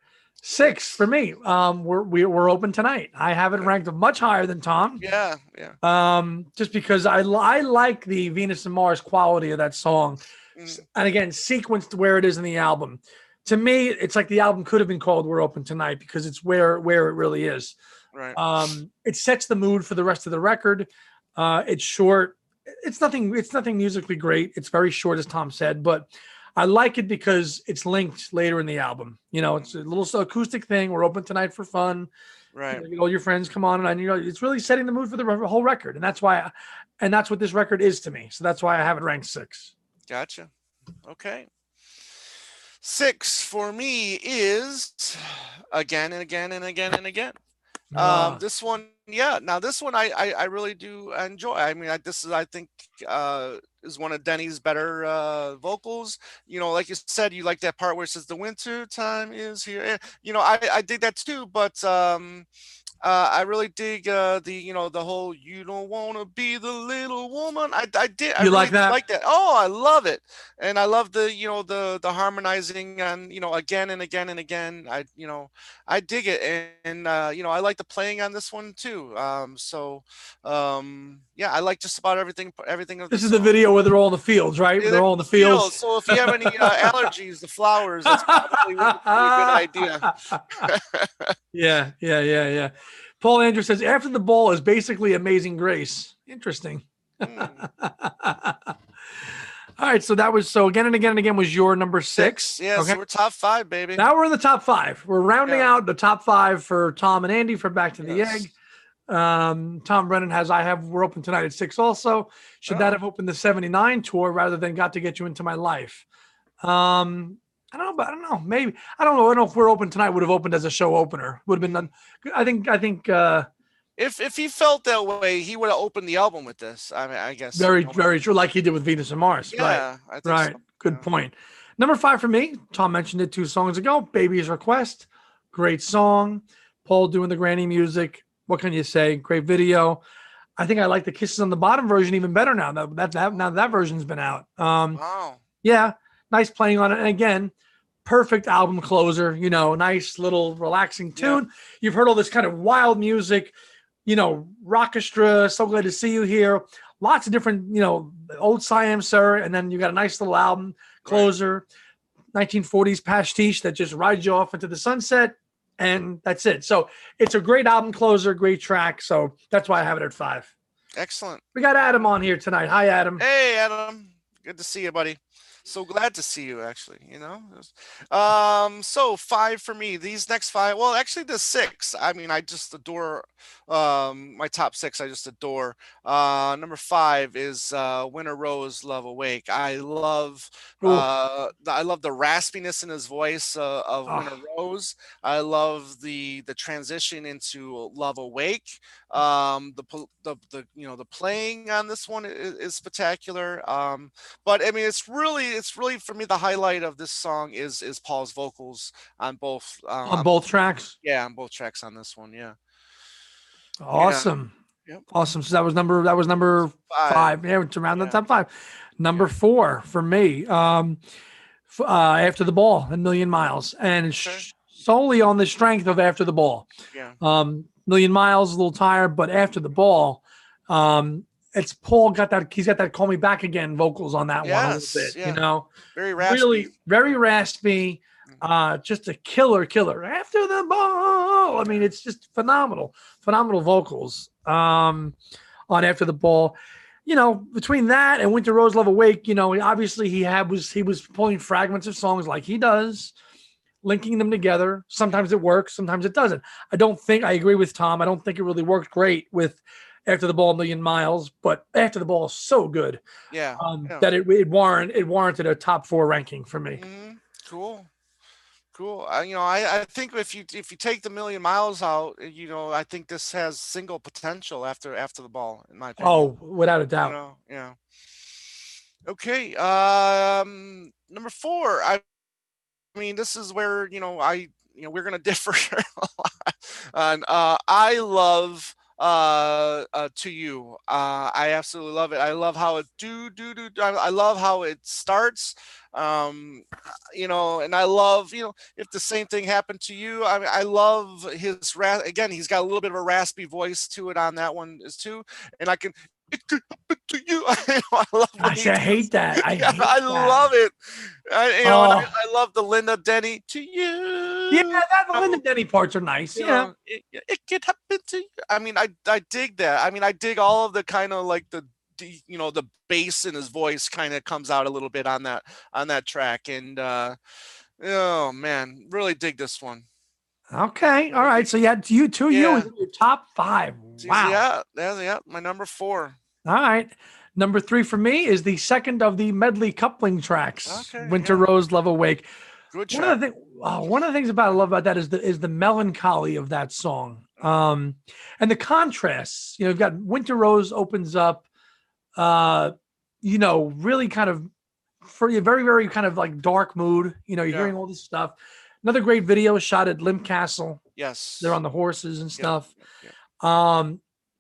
Six for me. Um, we're we, we're open tonight. I have it Okay. ranked much higher than Tom. Yeah, yeah. Um, just because I I like the Venus and Mars quality of that song, Mm, and again, sequenced where it is in the album. To me, it's like the album could have been called "We're Open Tonight" because it's where where it really is. right. Um, it sets the mood for the rest of the record. Uh, it's short. It's nothing. It's nothing musically great. It's very short, as Tom said, but I like it because it's linked later in the album. You know, it's a little acoustic thing. We're open tonight for fun. You Right. know, all your friends come on, and you know, it's really setting the mood for the whole record, and that's why, I, and that's what this record is to me. So that's why I have it ranked six. Gotcha. Okay. Six for me is again and again and again and again. Um, Uh, this one, yeah. Now this one, I I, I really do enjoy. I mean, I, this is I think uh, is one of Denny's better uh, vocals. You know, like you said, you like that part where it says "the winter time is here." Eh, You know, I I dig that too, but um, uh, I really dig uh, the you know the whole "you don't want to be the little woman." I I did I you really like do that? like that. Oh, I love it, and I love the you know the the harmonizing and you know again and again and again. I you know I dig it, and, and uh, you know I like the playing on this one too. Um, so um, yeah, I like just about everything everything of This this is the song. video where they're all in the fields, right? Yeah, They're they're all in the fields. fields. So if you have any uh, allergies to flowers, that's probably wouldn't be a good idea. Yeah, yeah, yeah, yeah. Paul Andrew says after the ball is basically Amazing Grace. Interesting. Hmm. All right, so that was so again and again and again was your number six. Six. Yeah, Okay. so we're top five, baby. Now we're in the top five. We're rounding Yeah. out the top five for Tom and Andy for Back to the Yes. Egg. Um, Tom Brennan has I have we're open tonight at six also. Should that Oh. have opened the seventy-nine tour rather than Got to Get You Into My Life? Um, I don't know, but I don't know. Maybe I don't know. I don't know if We're Open Tonight would have opened as a show opener. Would have been done. I think I think uh If if he felt that way, he would have opened the album with this. I mean, I guess. very, You know, very true, like he did with Venus and Mars. Right. yeah, I think Right. so. Good Yeah. point. Number five for me, Tom mentioned it two songs ago. Baby's Request. Great song. Paul doing the granny music. What can you say? Great video. I think I like the Kisses on the Bottom version even better now that that, that now that version's been out. Um, Wow. yeah, nice playing on it. And again, perfect album closer. You know, nice little relaxing tune. Yeah. You've heard all this kind of wild music. You know, Rockestra. So glad to see you here. Lots of different, you know, old Siam Sir, and then you got a nice little album closer, right. nineteen forties pastiche that just rides you off into the sunset. And that's it. So it's a great album closer, great track. So that's why I have it at five. Excellent. We got Adam on here tonight. Hi, Adam. Hey, Adam. Good to see you, buddy. So glad to see you, actually. You know, um, so five for me. These next five, well, actually, the six. I mean, I just adore um, my top six. I just adore. Uh, number five is uh, Winter Rose, Love Awake. I love, uh, I love the raspiness in his voice uh, of Oh. Winter Rose. I love the the transition into Love Awake. Um, the the the you know the playing on this one is, is spectacular. Um, but I mean, it's really it's really for me the highlight of this song is is Paul's vocals on both uh, on both tracks. Yeah, on both tracks on this one. Yeah. Awesome. Yeah. Yep. Awesome. So that was number that was number five. five. Yeah, it's around yeah. the top five. Number yeah. four for me. Um, uh, After the Ball, A Million Miles, and okay. solely on the strength of After the Ball. Yeah. Um, Million Miles, a little tired, but After the Ball, um, it's Paul got that. He's got that "Call Me Back Again" vocals on that yes, one a little bit. Yeah. You know, very raspy. Really, very raspy. Uh, just a killer, killer. After the Ball. I mean, it's just phenomenal, phenomenal vocals. Um, on After the Ball, you know, between that and Winter Rose, Love Awake, you know, obviously he had was he was pulling fragments of songs like he does, linking them together. Sometimes it works, sometimes it doesn't. I don't think I agree with Tom. I don't think it really worked great with After the Ball, A Million Miles, but After the Ball is so good, yeah, um, yeah. that it it warrant it warranted a top four ranking for me. Mm-hmm. Cool, cool. I, you know, I, I think if you if you take the Million Miles out, you know, I think this has single potential after After the Ball, in my opinion. Oh, without a doubt. You know, yeah. Okay. Um, number four. I, I mean, this is where you know I you know we're gonna differ a lot. And uh, I love. uh, uh, to you. Uh, I absolutely love it. I love how it do do do. do- I I love how it starts. Um, you know, and I love, you know, if the same thing happened to you. I mean, I love his ras. Again, he's got a little bit of a raspy voice to it on that one is too, and I can. It could happen to you. I love when Gosh, he I does. hate that. I Yeah, hate I that. love it. I, you know, and I, Oh, I love the Linda Denny to yeah, you. that the Linda know, Denny parts are nice. you Yeah. know, it, it could happen to you. I mean, I I dig that. I mean, I dig all of the kind of like the the- you know, the bass in his voice kind of comes out a little bit on that on that track, and uh, oh man, really dig this one. Okay. All right. So yeah, you two, you is Yeah, in your top five. geez, Wow. yeah, yeah, yeah. My number four. All right. Number three for me is the second of the medley coupling tracks, Okay, Winter yeah, Rose, Love Awake. good One of track. the thing, oh, one of the things about I love about that is the is the melancholy of that song. Um, and the contrasts. You know, you've got Winter Rose opens up, uh, you know, really kind of for you, very, very kind of like dark mood. You know, you're Yeah. hearing all this stuff. Another great video shot at Limp Castle. They're Yes. on the horses and Yep. stuff. Yep. Yep. Um,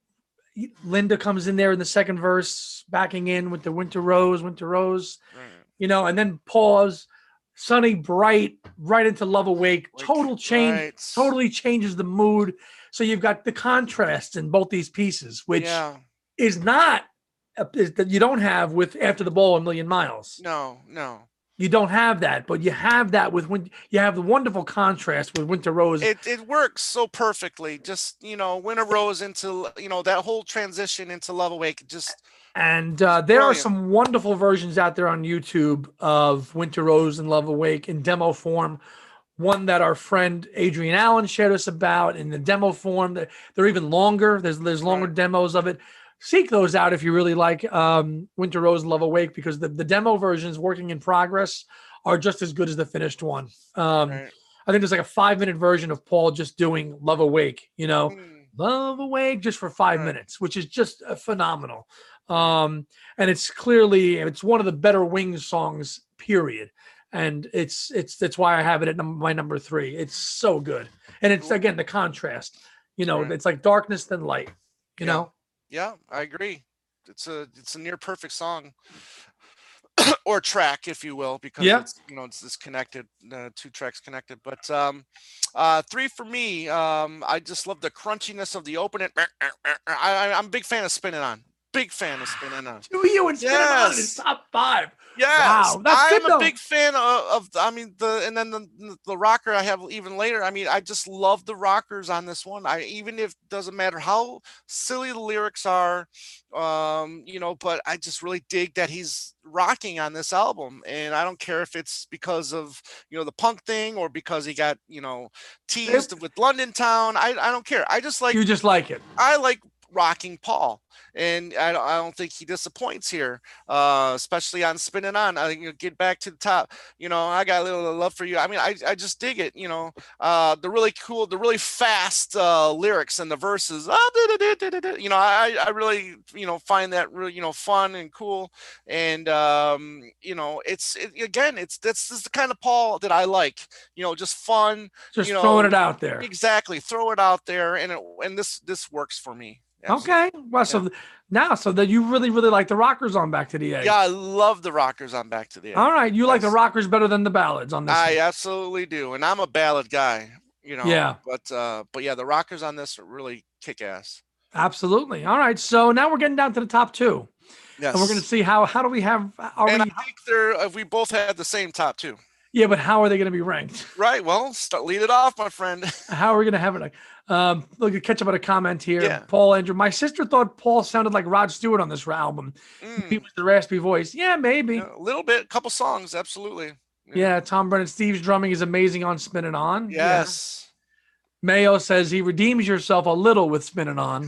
Linda comes in there in the second verse, backing in with the Winter Rose, Winter Rose, Right. you know, and then pause, sunny, bright, right into Love Awake. Like Total change, right. totally changes the mood. So you've got the contrast in both these pieces, which Yeah. is not is that you don't have with After the Ball a Million Miles. No. No. You don't have that, but you have that with when you have the wonderful contrast with Winter Rose. It it works so perfectly. Just, you know, Winter Rose into, you know, that whole transition into Love Awake. Just And uh, there are brilliant. some wonderful versions out there on YouTube of Winter Rose and Love Awake in demo form. One that our friend Adrian Allen shared us about in the demo form. They're, they're even longer. There's there's longer Right. demos of it. Seek those out if you really like um, Winter Rose and Love Awake, because the, the demo versions working in progress are just as good as the finished one. Um, Right. I think there's like a five minute version of Paul just doing Love Awake, you know, Mm, Love Awake just for five Right. minutes, which is just uh, phenomenal. Right. Um, and it's clearly it's one of the better Wings songs, period. And it's it's that's why I have it at num- my number three. It's so good, and it's Cool. again the contrast. You know, Right. it's like darkness then light. You Yeah. know, Yeah, I agree. It's a it's a near perfect song or track, if you will, because yeah. it's, you know, it's this connected, uh, two tracks connected. But um, uh, three for me. Um, I just love the crunchiness of the opening. I, I, I'm a big fan of Spinning On. Big fan of Spinning On. Two you and Spinning On is Yes. top five. Yes, Wow, that's I'm good a though. big fan of, of I mean the and then the the the rocker I have even later. I mean, I just love the rockers on this one. I even if doesn't matter how silly the lyrics are, um, you know, but I just really dig that he's rocking on this album. And I don't care if it's because of, you know, the punk thing or because he got, you know, teased with London Town. I I don't care. I just like You just like it. I like rocking Paul, and I don't, I don't think he disappoints here, uh, especially on Spinning On. I think you get back to the top. You know, I got a little love for you. I mean, I, I just dig it. You know, uh, the really cool, the really fast uh, lyrics and the verses. You know, I I really, you know, find that really, you know, fun and cool. And um, you know, it's it, again, it's that's, that's the kind of Paul that I like. You know, just fun. Just You know, throwing it out there. exactly. Throw it out there, and it, and this this works for me. Absolutely. Okay. Well, so now, so that you really, really like the rockers on Back to the A. Yeah, I love the rockers on Back to the A. All right. You like the Yes. rockers better than the ballads on this I one. absolutely do, and I'm a ballad guy, you know. Yeah. But uh, but yeah, the rockers on this are really kick ass. Absolutely. All right. So now we're getting down to the top two. Yes. And we're going to see how, how do we have, are And we, I think they're if we both had the same top two. yeah, but how are they going to be ranked? Right. Well, start lead it off, my friend. How are we going to have it? Um, look, catch up on a comment here. Yeah. Paul Andrew. My sister thought Paul sounded like Rod Stewart on this album. Mm, He was the raspy voice. Yeah, maybe. yeah, a little bit, a couple songs, absolutely. Yeah. Tom Brennan. Steve's drumming is amazing on Spinning On. Yes. Yeah. Mayo says he redeems yourself a little with Spinning On.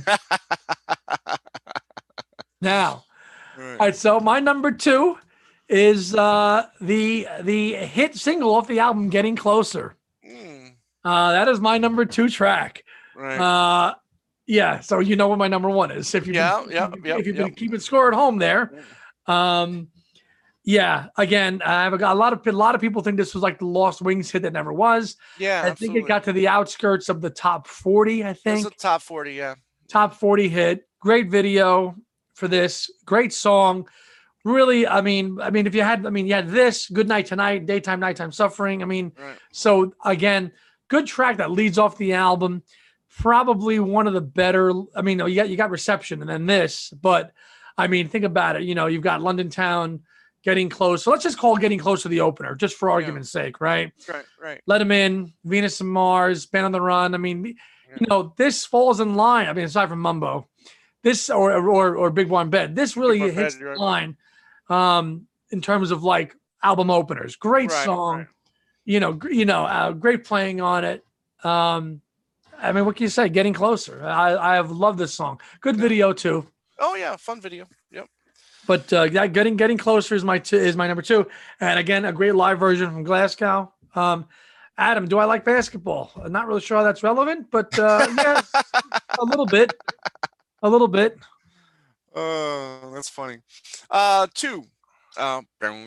Now, Right. all right. So my number two is uh, the the hit single off the album "Getting Closer." Mm, Uh, that is my number two track. right. Uh, yeah. So you know what my number one is. If you Yeah, been, yeah, if, yep, if you've been yep. keeping score at home there. Um, yeah. Again, I have a, a lot of a lot of people think this was like the Lost Wings hit that never was. Yeah, I think absolutely. it got to the outskirts of the top forty. I It's think. a top forty, yeah. top forty hit. Great video for this. Great song. Really, I mean, I mean, if you had, I mean, you had this, Good Night Tonight, Daytime, Nighttime Suffering. I mean, Right. so again, good track that leads off the album. Probably one of the better. I mean, you got you got Reception and then this, but I mean, think about it. You know, you've got London Town, Getting Close. So let's just call Getting Close to the opener, just for argument's yeah. sake, right? Right, right. Let Him In, Venus and Mars, Band on the Run. I mean, yeah. you know, this falls in line. I mean, aside from Mumbo, this or or or Big One Bed, this really hits bed, the right. line. Um, in terms of like album openers, great right, song, right. you know, you know, uh, great playing on it. Um, I mean, what can you say? Getting Closer. I, I have loved this song. Good video too. Oh yeah, fun video. Yep. But uh, that getting getting closer is my two, is my number two, and again, a great live version from Glasgow. Um, Adam, do I like basketball? I'm not really sure how that's relevant, but uh, yeah, a little bit, a little bit. Oh, uh, that's funny. Uh, two. Uh,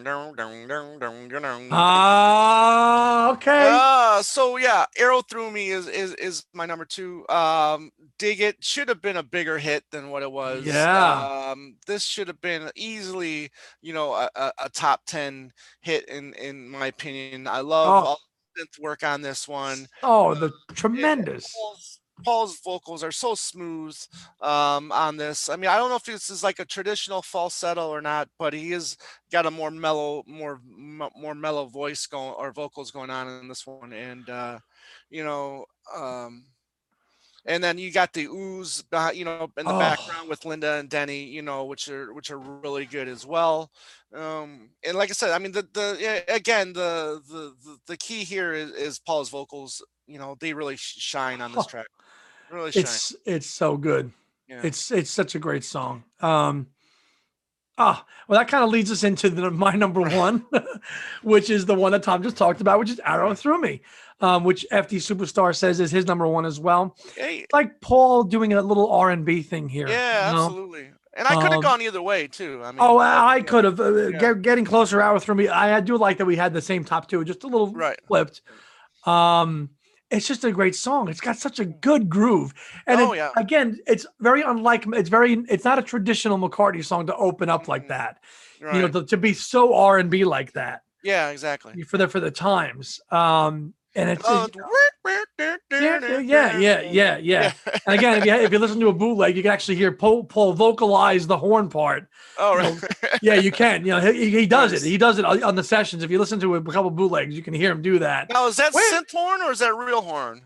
ah, okay. Uh, so yeah, Arrow Through Me is is is my number two. Um, Dig It should have been a bigger hit than what it was. Yeah. Um, this should have been easily, you know, a, a, a top ten hit in in my opinion. I love oh. all the synth work on this one. Oh, the uh, tremendous. Paul's, Paul's vocals are so smooth um, on this. I mean, I don't know if this is like a traditional falsetto or not, but he has got a more mellow, more more mellow voice going or vocals going on in this one, and uh, you know, um, and then you got the ooze, you know, in the oh. background with Linda and Denny, you know, which are which are really good as well. Um, and like I said, I mean, the the again, the the the key here is, is Paul's vocals. You know, they really shine on this track. Really it's shine. it's so good. Yeah. It's it's such a great song. Um, ah, well, that kind of leads us into the, my number one, which is the one that Tom just talked about, which is Arrow Through Me, um, which F D Superstar says is his number one as well. Hey. Like Paul doing a little R and B thing here. Yeah, you know? absolutely. And I could have um, gone either way too. I mean, oh, I, I could have. Uh, yeah. get, getting closer, Arrow Through Me. I, I do like that we had the same top two, just a little right. flipped. Um. It's just a great song. It's got such a good groove. And oh, it, yeah. again, it's very unlike, it's very, it's not a traditional McCartney song to open up like that. Right. You know, to, to be so R and B like that. Yeah, exactly. For the, for the times. Um, and it's, oh, yeah, yeah, yeah, yeah, yeah. And again, if you, if you listen to a bootleg, you can actually hear Paul, Paul vocalize the horn part. Oh, right. You know, yeah, you can. You know, he, he does nice. it. He does it on the sessions. If you listen to a couple bootlegs, you can hear him do that. Now, is that Wait. synth horn or is that real horn?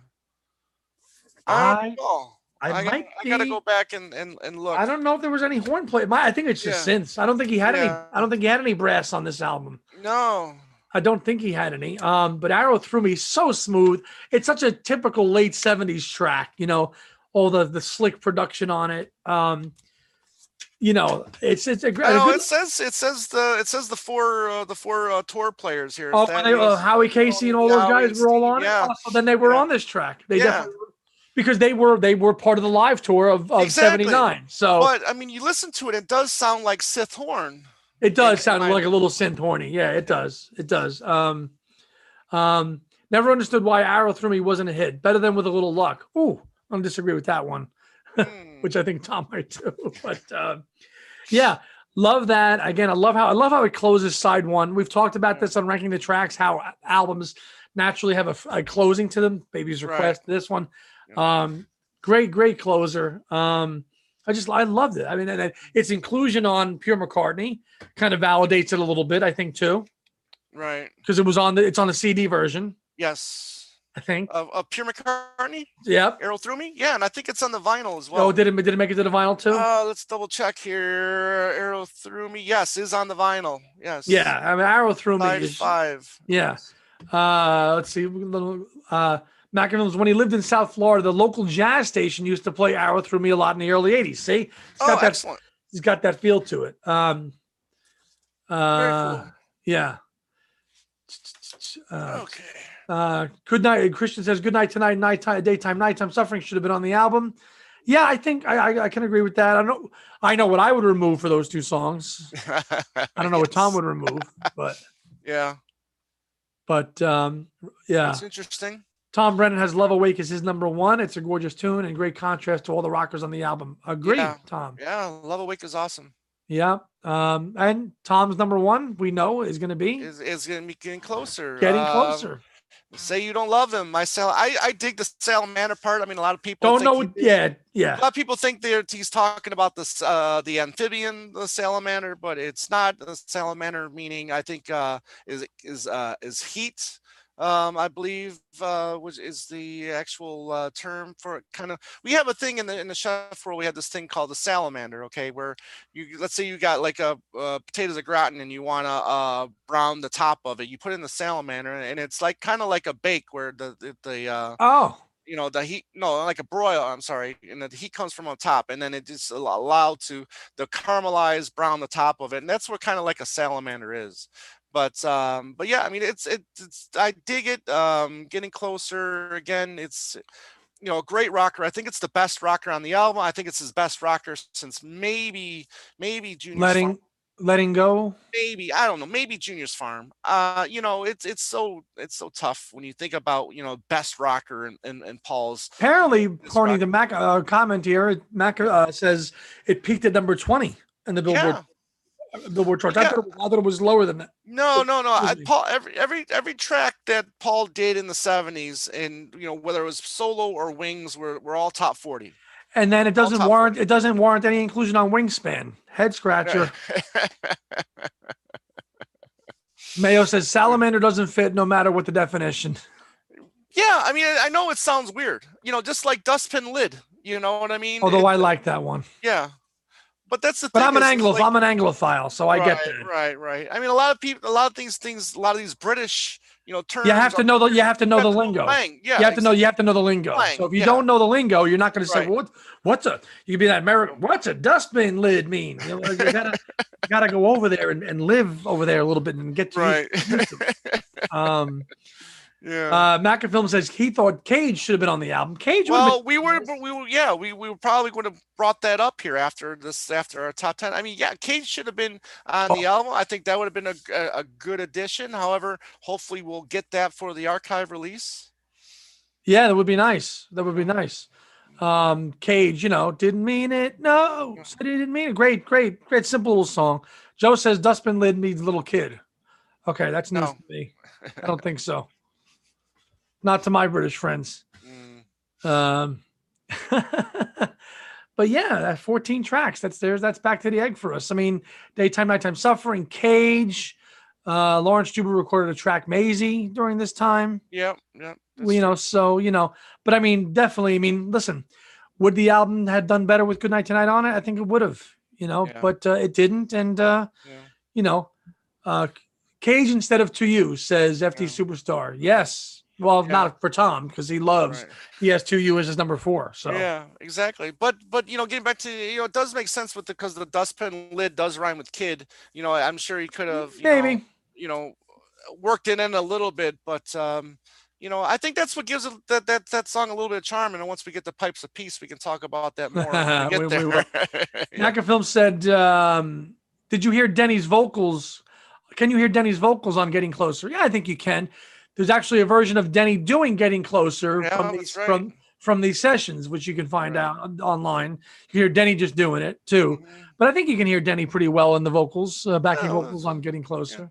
I, I, I, I, might I gotta go back and, and, and look. I don't know if there was any horn play. My, I think it's just yeah. synths. I don't think he had yeah. any. I don't think he had any brass on this album. No. I don't think he had any. Um, but Arrow Through Me, so smooth. It's such a typical late seventies track, you know, all the the slick production on it. Um, you know, it's it's a great. Oh, good, it says it says the it says the four uh, the four uh, tour players here. Oh, they, uh, Howie Casey and all those Howie guys were all on yeah. it. Oh, so then they were yeah. on this track. They yeah. definitely were, because they were they were part of the live tour of of exactly. seventy-nine. So, but I mean, you listen to it, it does sound like Sith horn. It does sound like a little synth horny. Yeah, it does. It does. Um, um, never understood why Arrow Through Me wasn't a hit. Better than With a Little Luck. Ooh, I don't disagree with that one, mm. which I think Tom might too. But uh, yeah, love that. Again, I love how I love how it closes side one. We've talked about this on Ranking the Tracks, how albums naturally have a, a closing to them. Baby's Request, right. This one. Um, great, great closer. Um, I just, I loved it. I mean, and its inclusion on Pure McCartney kind of validates it a little bit, I think, too. Right. Because it was on the, it's on the C D version. Yes. I think. Of, of Pure McCartney? Yep. Arrow Through Me? Yeah, and I think it's on the vinyl as well. Oh, did it, did it make it to the vinyl too? Uh, let's double check here. Arrow Through Me. Yes, is on the vinyl. Yes. Yeah, I mean, Arrow Through Me Five, is. five. Yeah. Uh, let's see. Uh, McAvillen's when he lived in South Florida, the local jazz station used to play Arrow Through Me a lot in the early eighties. See? He's oh, got that, excellent. He's got that feel to it. Um, uh, Very cool. Yeah. Uh, okay. Uh, good night. Christian says, "Good night tonight. Nighttime, daytime, nighttime suffering should have been on the album." Yeah, I think I, I, I can agree with that. I know. I know what I would remove for those two songs. I don't know yes. what Tom would remove, but yeah. But um, yeah, that's interesting. Tom Brennan has Love Awake as his number one. It's a gorgeous tune and great contrast to all the rockers on the album. Agreed, Yeah, Tom. yeah, Love Awake is awesome. Yeah. Um, and Tom's number one, we know, is going to be Is is gonna be getting closer. Getting Uh, Closer. say you don't love him. My sal- I I dig the Salamander part. I mean, a lot of people Don't think know. he What, did. yeah. A Yeah. lot of people think that he's talking about this uh the amphibian, the salamander, but it's not the salamander. Meaning, I think uh is is uh is heat. Um, I believe uh which is the actual uh, term for it. Kind of, we have a thing in the in the chef world. We have this thing called the salamander. Okay, where you, let's say you got like a uh, potatoes au gratin and you want to uh brown the top of it. You put in the salamander, and it's like kind of like a bake where the the, the uh Oh, you know the heat, no, like a broil, I'm sorry, and the heat comes from on top, and then it just al- allowed to the caramelize brown the top of it, and that's what kind of like a salamander is. But um but yeah, I mean, it's it, it's I dig it. Um getting closer again, it's, you know, a great rocker. I think it's the best rocker on the album. I think it's his best rocker since maybe maybe Junior's Farm. letting letting go. Maybe, I don't know, maybe Junior's Farm. Uh, you know, it's it's so it's so tough when you think about, you know, best rocker and and, and Paul's Apparently, this according to rocker. Mac, uh, comment here, Mac uh, says it peaked at number twenty in the Billboard Yeah, Billboard charts. I yeah. thought it was, I thought it was lower than that. No, no, no. I Excuse me. Paul every every every track that Paul did in the seventies, and you know, whether it was solo or Wings, were were all top forty. And then it All doesn't top warrant forty. it doesn't warrant any inclusion on Wingspan. Head Right. scratcher. Mayo says salamander doesn't fit no matter what the definition. Yeah, I mean, I I know it sounds weird. You know, just like Dustpin Lid. You know what I mean? Although It, I like that one. yeah, but that's the But thing I'm an is, is Anglo like, I'm an Anglophile, so I get right, that. right, right. I mean, a lot of people, a lot of these things, a lot of these British, you know, You terms have are, to know the you have to you know have the to know the lingo. lang. You Yeah, have to know exactly. you have to know the lingo. Slang, So if you yeah. don't know the lingo, you're not going to say, Right. well, what what's a you can be that American, what's a dustbin lid mean? You know, you gotta you gotta go over there and, and live over there a little bit and get to Right. use, use them. Um Yeah. uh Macafilm says he thought Cage should have been on the album. Cage would have Well, been we were, we were, yeah, we, we probably would have brought that up here after this, after our top ten. I mean, yeah, Cage should have been on the Oh, album. I think that would have been a, a, a good addition. However, hopefully we'll get that for the archive release. yeah, that would be nice. That would be nice. Um Cage, you know, didn't mean it. No, said he didn't mean it. Great, great, great simple little song. Joe says Dustbin Lid means little kid. Okay, that's news No. to me. I don't think so. Not to my British friends. Mm, Um, but yeah, that fourteen tracks. That's theirs. That's back to the egg for us. I mean, daytime, nighttime suffering, Cage. Uh, Lawrence Juber recorded a track Maisie during this time. yeah, yeah. that's Well, you know, true. so you know, but I mean, definitely. I mean, listen, would the album had done better with Good Night Tonight on it? I think it would have. You know, Yeah. but uh, it didn't, and uh, Yeah. you know, uh, Cage instead of To You says F T Yeah. Superstar. Yes. Well, Yeah. not for Tom because he loves Right. he has To You as his number four. So Yeah, exactly. But but you know, getting back to, you know, it does make sense with the, because the Dustpin Lid does rhyme with kid. You know, I'm sure he could have, you know, maybe. you know, worked it in a little bit, but um, you know, I think that's what gives it, that that that song a little bit of charm. And then once we get the Pipes of Peace, we can talk about that more when we get we, there. we will. Yeah. Macafilm said, um, "Did you hear Denny's vocals? Can you hear Denny's vocals on Getting Closer?" Yeah, I think you can. There's actually a version of Denny doing Getting Closer Yeah, from that's these right. from from these sessions, which you can find Right. out on- online. You can hear Denny just doing it too. Mhm. But I think you can hear Denny pretty well in the vocals, uh, backing Well, vocals that's- on Getting Closer.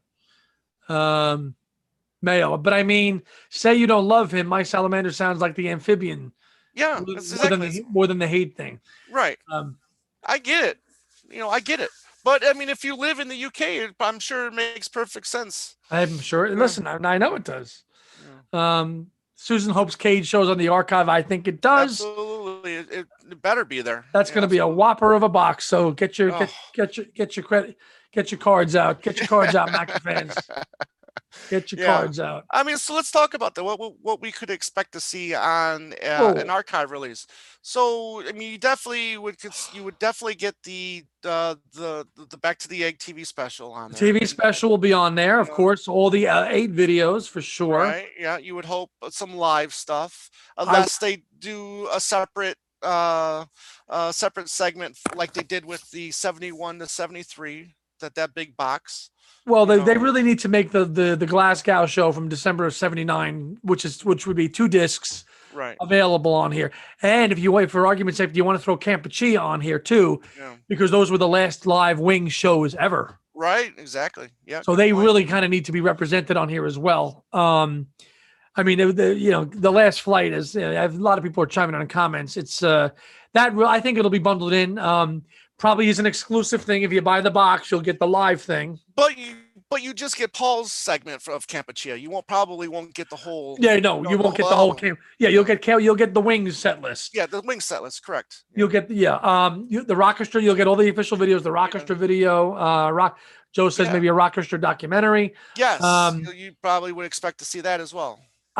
Um, Mayo, but I mean, say you don't love him. My salamander sounds like the amphibian yeah, more, that's more than exactly the more than the hate thing. right. Um, I get it. You know, I get it. But I mean, if you live in the U K, it- I'm sure it makes perfect sense. I'm sure. Listen, I, I know it does. Yeah. Um, Susan Hope's Cage shows on the archive. I think it does. Absolutely, it, it, it better be there. That's Yeah, going to be a absolutely. whopper of a box. So get your get, Oh. get your get your credit, get your cards out. Get your cards out, Mac fans. Get your Yeah. cards out. I mean, so let's talk about that. What what- what we could expect to see on uh, Oh. an archive release. So I mean, you definitely would cons- you would definitely get the uh, the the Back to the Egg T V special on there. T V And- special will be on there, of Yeah. course. All the uh, eight videos for sure. right? Yeah, you would hope some live stuff, unless they do a separate uh, uh separate segment f- like they did with the seventy-one to seventy-three. that that big box. Well, you they, they know. really need to make the, the the Glasgow show from December of seventy-nine, which is which would be two discs Right. available on here. And if you wait for argument's sake, do you want to throw Campuchia on here too? Yeah. Because those were the last live Wings shows ever. Right. Exactly. Yeah. So good they point. really kind of need to be represented on here as well. Um, I mean, the, the you know the last flight is. You know, I have, a lot of people are chiming in comments. It's uh, that I think it'll be bundled in. Um, probably is an exclusive thing. If you buy the box, you'll get the live thing. But you, but you just get Paul's segment of Campuchia. You won't probably won't get the whole. Yeah, no, you know, you won't get the whole game. Yeah, you'll get you'll get the Wings set list. Yeah, the wing set list, correct. You'll get yeah, um, you, the Rockestra. You'll get all the official videos. The Rockestra yeah. video. Uh, rock. Joe says yeah. maybe a Rockestra documentary. Yes, um, you, you probably would expect to see that as well.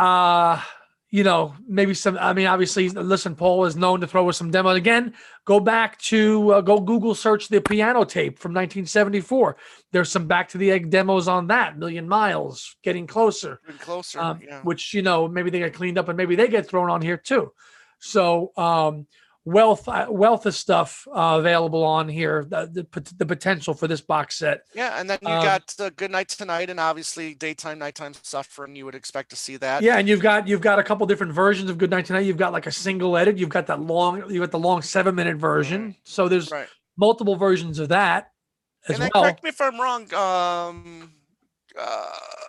Uh you know, maybe some. I mean, obviously, listen, Paul is known to throw us some demo. Again, go back to uh, go Google search the piano tape from nineteen seventy-four. There's some Back to the Egg demos on that. Million Miles, Getting Closer, Getting Closer, um, yeah. Which you know maybe they get cleaned up and maybe they get thrown on here too. So um, wealth uh, wealth of stuff uh, available on here. The, the the potential for this box set. Yeah, and then you um, got uh, Good Night Tonight, and obviously daytime, nighttime suffering. You would expect to see that. Yeah, and you've got you've got a couple different versions of Good Night Tonight. You've got like a single edit. You've got that long. You got the long seven minute version. Right. So there's right. multiple versions of that as and then well. Correct me if I'm wrong. Um, uh,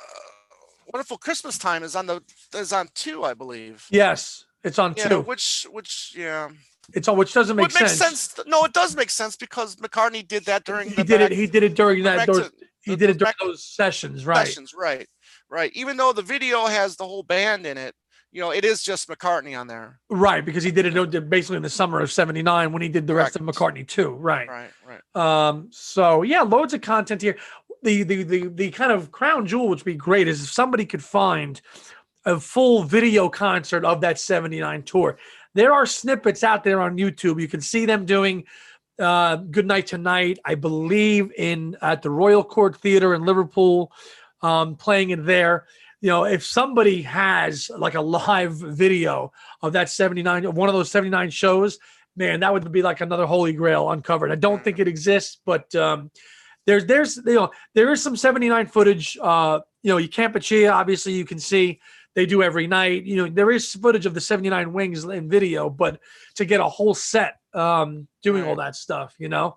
Wonderful Christmas Time is on the is on two, I believe. Yes, it's on yeah, two. Which which yeah. It's all, which doesn't make well, it sense. Makes sense. No, it does make sense because McCartney did that during. He the did back, it. He did it during that. Those, to, he the, did it during back, those sessions, right? Sessions, right, right. Even though the video has the whole band in it, you know, it is just McCartney on there. Right, because he did it basically in the summer of seventy-nine when he did the rest Correct. of McCartney too. Right, right, right. Um. So yeah, loads of content here. The the the the kind of crown jewel, which would be great, is if somebody could find a full video concert of that seventy-nine tour. There are snippets out there on YouTube. You can see them doing uh, Good Night Tonight, I believe, in at the Royal Court Theatre in Liverpool, um, playing it there. You know, if somebody has like a live video of that seventy-nine, one of those seventy-nine shows, man, that would be like another holy grail uncovered. I don't think it exists, but um, there's there's you know there is some seventy-nine footage. Uh, you know, you Campuchia, obviously you can see. They do every night. You know, there is footage of the seventy-nine Wings in video, but to get a whole set um, doing all that stuff, you know.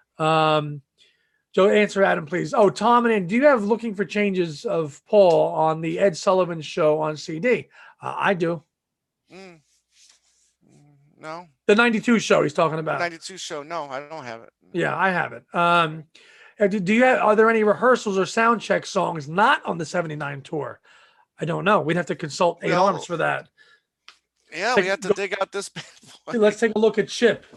Um, Joe, answer Adam, please. Oh, Tom and Ann, do you have Looking for Changes of Paul on the Ed Sullivan Show on C D? Uh, I do. Mm. No. The ninety-two show he's talking about. The ninety-two show. No, I don't have it. Yeah, I have it. Um, do you have, are there any rehearsals or sound check songs not on the seventy-nine tour? I don't know. We'd have to consult Eight no. Arms for that. Yeah, take, we have to go, dig out this. Let's take a look at Chip.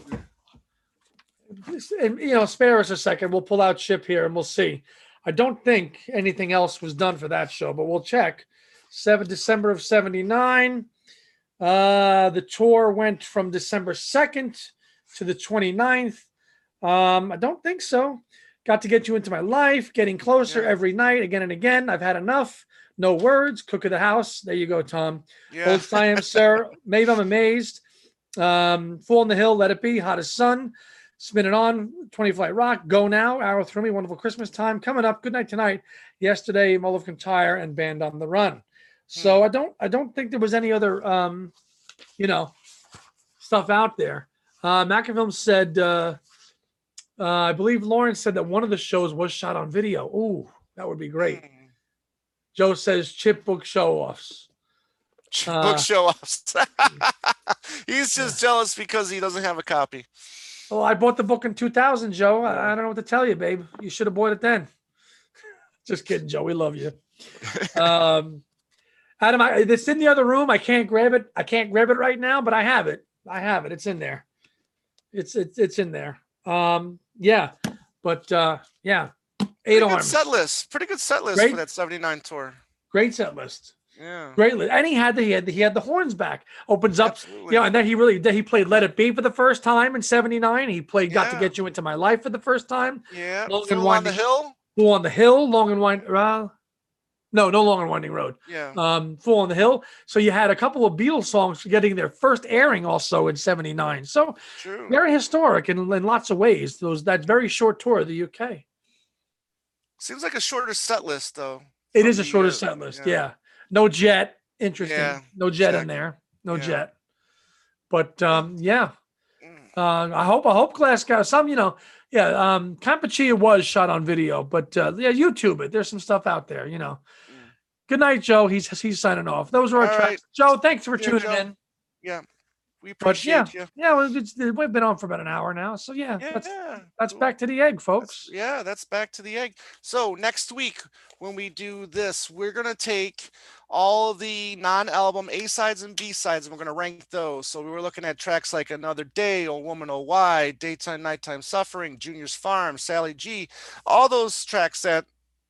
And, you know, spare us a second. We'll pull out Chip here and we'll see. I don't think anything else was done for that show, but we'll check. seventh December of seventy-nine. Uh, the tour went from December second to the twenty-ninth. Um, I don't think so. Got to Get You Into My Life, Getting Closer yeah. every night, again and again. I've Had Enough. No Words, Cook of the House. There you go, Tom. Yeah. Old Science, Sir. Maybe I'm Amazed. Um, Fool on the Hill, Let It Be, Hot as Sun. Spin It On, twenty Flight Rock, Go Now, Arrow Through Me, Wonderful Christmas Time. Coming up, Good Night Tonight. Yesterday, Mull of Kintyre, and Band on the Run. So hmm. I don't I don't think there was any other, um, you know, stuff out there. Uh, Macafilm said, uh, uh, I believe Lawrence said that one of the shows was shot on video. Ooh, that would be great. Hmm. Joe says Chip book show-offs. Uh, book show-offs. He's just yeah. jealous because he doesn't have a copy. Well, I bought the book in two thousand, Joe. I, I don't know what to tell you, babe. You should have bought it then. Just kidding, Joe. We love you. um, Adam, I, it's in the other room. I can't grab it. I can't grab it right now, but I have it. I have it. It's in there. It's it's it's in there. Um, yeah, but uh, yeah. Eight Pretty Arms. Good set list. Pretty good set list Great. for that seventy-nine tour. Great set list. Yeah. Great list. And he had the he had the, he had the horns back. Opens up. Absolutely. You know, and then he really then he played Let It Be for the first time in seventy-nine. He played Got yeah. to Get You Into My Life for the first time. Yeah. Long Fool and Winding, on the Hill. Fool on the Hill. Long and Winding. Uh, no, no Long and Winding Road. Yeah. Um, Fool on the Hill. So you had a couple of Beatles songs getting their first airing also in seventy-nine. So True. very historic in, in lots of ways. Those that very short tour of the U K. Seems like a shorter set list though. It from is a the, shorter uh, set list. yeah. Yeah. No Jet. Yeah, Interesting. No Jet in exactly. there. No Yeah. Jet. But Well, um, yeah. mm, Uh, I hope I hope Glasgow. Some, you know, yeah. Um, Campuchia was shot on video, but uh, yeah, YouTube it. There's some stuff out there. You know. mm. Good night, Joe. He's he's signing off. Those are our All right. tracks. Joe, thanks for Yeah, tuning Joe. in. Yeah, we But yeah, appreciate you. yeah, well, it's, we've been on for about an hour now. So yeah, that's Yeah. that's Cool. back to the egg, That's, folks. yeah, that's back to the egg. So next week when we do this, we're gonna take all the non-album A sides and B sides, and we're gonna rank those. So we were looking at tracks like Another Day, Oh Woman, Oh Why, Daytime, Nighttime Suffering, Junior's Farm, Sally G, all those tracks that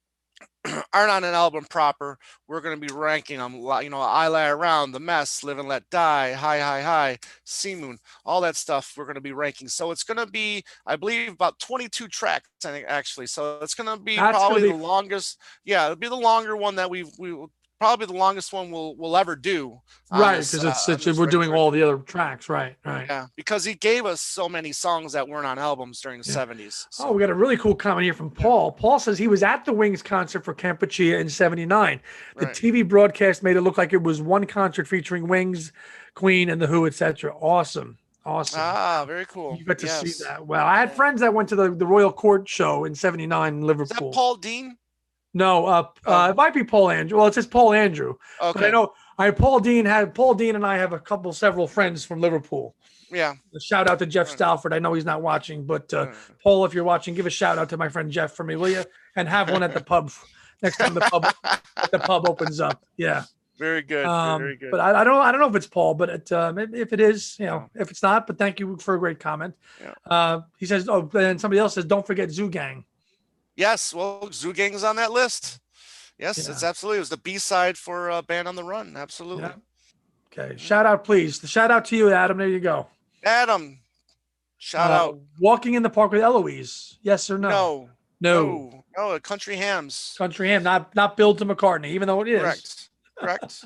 aren't on an album proper. We're going to be ranking them. You know, I Lie Around, The Mess, Live and Let Die, Hi Hi Hi, Sea Moon, all that stuff we're going to be ranking. So it's going to be, I believe, about twenty-two tracks, I think, actually. So it's going to be That's probably gonna the be longest. Yeah, it'll be the longer one that we've, we will probably the longest one we'll, we'll ever do on right this. because Uh, it's, on it's this we're doing record. all the other tracks. Right, right. Yeah, because he gave us so many songs that weren't on albums during the Yeah. seventies. So. Oh, we got a really cool comment here from Paul. Yeah. Paul says he was at the Wings concert for Campuchia in seventy-nine. The Right. T V broadcast made it look like it was one concert featuring Wings, Queen, and The Who, et cetera. Awesome. Awesome. Ah, very cool. You got to yes. see that. Well, I had friends that went to the, the Royal Court show in seventy-nine in Liverpool. Is that Paul Dean? No, uh, Oh. uh, it might be Paul Andrew. Well, it says Paul Andrew. Okay. But I know I Paul Dean had Paul Dean and I have a couple several friends from Liverpool. Yeah. A shout out to Jeff Stalford. I know he's not watching, but uh, Paul, if you're watching, give a shout out to my friend Jeff for me, will you? And have one at the pub next time the pub the pub opens up. Yeah. Very good. Um, very good. But I, I don't I don't know if it's Paul, but it, uh, if it is, you know, if it's not, but thank you for a great comment. Yeah. Uh, he says, oh, and somebody else says, don't forget Zoo Gang. Yes, well, Zoo Gang's on that list. Yes, Yeah. it's absolutely. It was the B side for uh, Band on the Run. Absolutely. Yeah. Okay. Shout out, please. The shout out to you, Adam. There you go. Adam, shout Uh, out. Walking in the Park with Eloise. Yes or no? No. No. No. No. uh, Country Hams. Country Ham, not not Bill to McCartney, even though it is. Correct. Correct.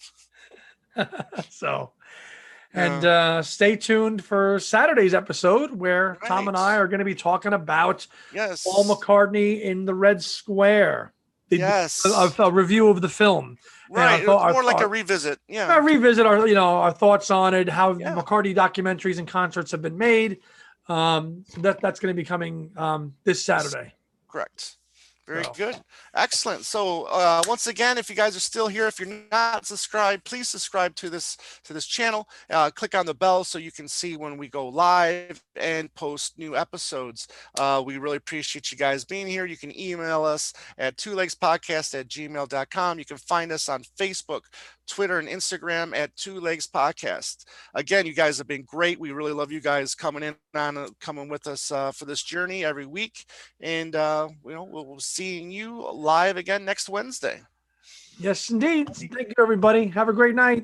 So, and uh, stay tuned for Saturday's episode where Right. Tom and I are going to be talking about Yes. Paul McCartney in the Red Square. The, Yes. A, a review of the film. Right. And It our was thought- more like our- a revisit. I Yeah. revisit our, you know, our thoughts on it, how Yeah. McCartney documentaries and concerts have been made. Um, that that's going to be coming um, this Saturday. Correct. Very So. good. Excellent. So uh, once again, if you guys are still here, if you're not subscribed, please subscribe to this to this channel. Uh, click on the bell so you can see when we go live and post new episodes. Uh, we really appreciate you guys being here. You can email us at two legs podcast at gmail dot com. You can find us on Facebook, Twitter, and Instagram at Two Legs Podcast. Again, you guys have been great. We really love you guys coming in on uh, coming with us uh, for this journey every week, and uh, you know we'll, we'll seeing you live again next Wednesday. Yes, indeed. Thank you, everybody. Have a great night.